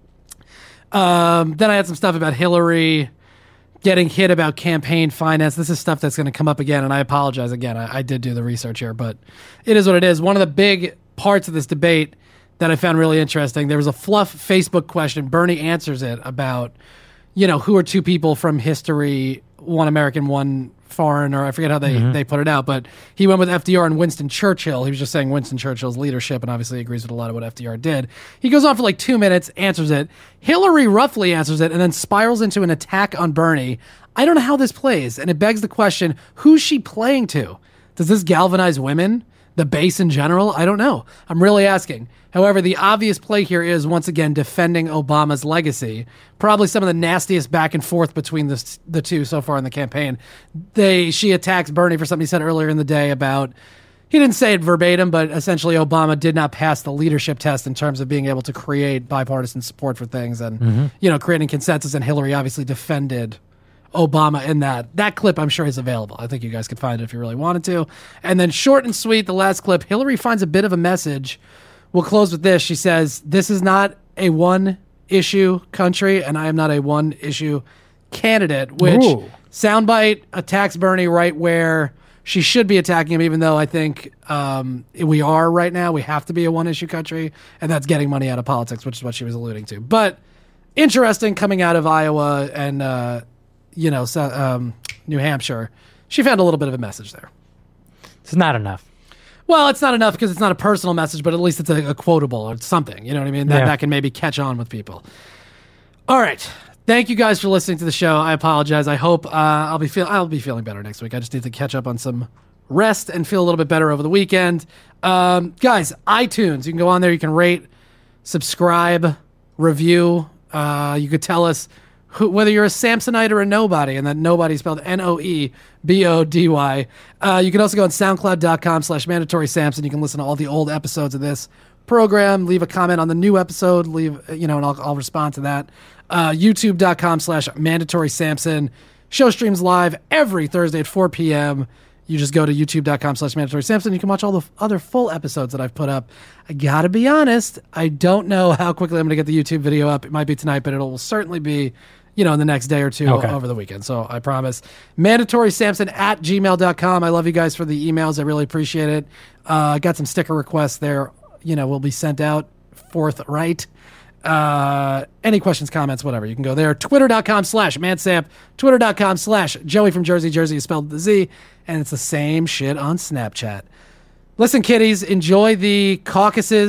Um, then I had some stuff about Hillary getting hit about campaign finance. This is stuff that's going to come up again, and I apologize again. I, I did do the research here, but it is what it is. One of the big parts of this debate that I found really interesting, there was a fluff Facebook question. Bernie answers it about, you know, who are two people from history, one American, one foreign, or I forget how they, Mhm. they put it out, but he went with F D R and Winston Churchill. He was just saying Winston Churchill's leadership, and obviously agrees with a lot of what F D R did. He goes on for like two minutes, answers it. Hillary roughly answers it, and then spirals into an attack on Bernie. I don't know how this plays, and it begs the question, who's she playing to? Does this galvanize women? The base in general? I don't know. I'm really asking. However, the obvious play here is, once again, defending Obama's legacy. Probably some of the nastiest back and forth between the, the two so far in the campaign. They She attacks Bernie for something he said earlier in the day about, he didn't say it verbatim, but essentially Obama did not pass the leadership test in terms of being able to create bipartisan support for things and, Mhm. you know, creating consensus. And Hillary obviously defended Obama in that. That clip, I'm sure, is available. I think you guys could find it if you really wanted to. And then short and sweet, the last clip, Hillary finds a bit of a message. We'll close with this. She says, this is not a one-issue country, and I am not a one-issue candidate, which Ooh. soundbite attacks Bernie right where she should be attacking him, even though I think um, we are right now. We have to be a one-issue country, and that's getting money out of politics, which is what she was alluding to. But interesting coming out of Iowa and, uh, you know, so, um, New Hampshire. She found a little bit of a message there. It's not enough. Well, it's not enough because it's not a personal message, but at least it's a, a quotable or something. You know what I mean? That, Yeah. that can maybe catch on with people. All right. Thank you guys for listening to the show. I apologize. I hope uh, I'll be feel I'll be feeling better next week. I just need to catch up on some rest and feel a little bit better over the weekend. Um, guys, iTunes. You can go on there. You can rate, subscribe, review. Uh, you could tell us who, whether you're a Samsonite or a nobody, and that nobody spelled N O E B O D Y. Uh, you can also go on soundcloud.com slash mandatory Samson. You can listen to all the old episodes of this program. Leave a comment on the new episode. Leave, you know, and I'll, I'll respond to that. Uh, YouTube.com slash mandatory Samson. Show streams live every Thursday at four p.m. You just go to youtube.com slash mandatory Samson. You can watch all the other full episodes that I've put up. I gotta be honest, I don't know how quickly I'm gonna get the YouTube video up. It might be tonight, but it will certainly be, you know, in the next day or two Okay. over the weekend. So I promise. Mandatory Samson at gmail dot com. I love you guys for the emails. I really appreciate it. Uh, I got some sticker requests there. You know, will be sent out forthright. Uh, any questions, comments, whatever, you can go there. Twitter.com slash Mansamp. Twitter.com slash Joey from Jersey. Jersey is spelled with the Z. And it's the same shit on Snapchat. Listen, kiddies, enjoy the caucuses.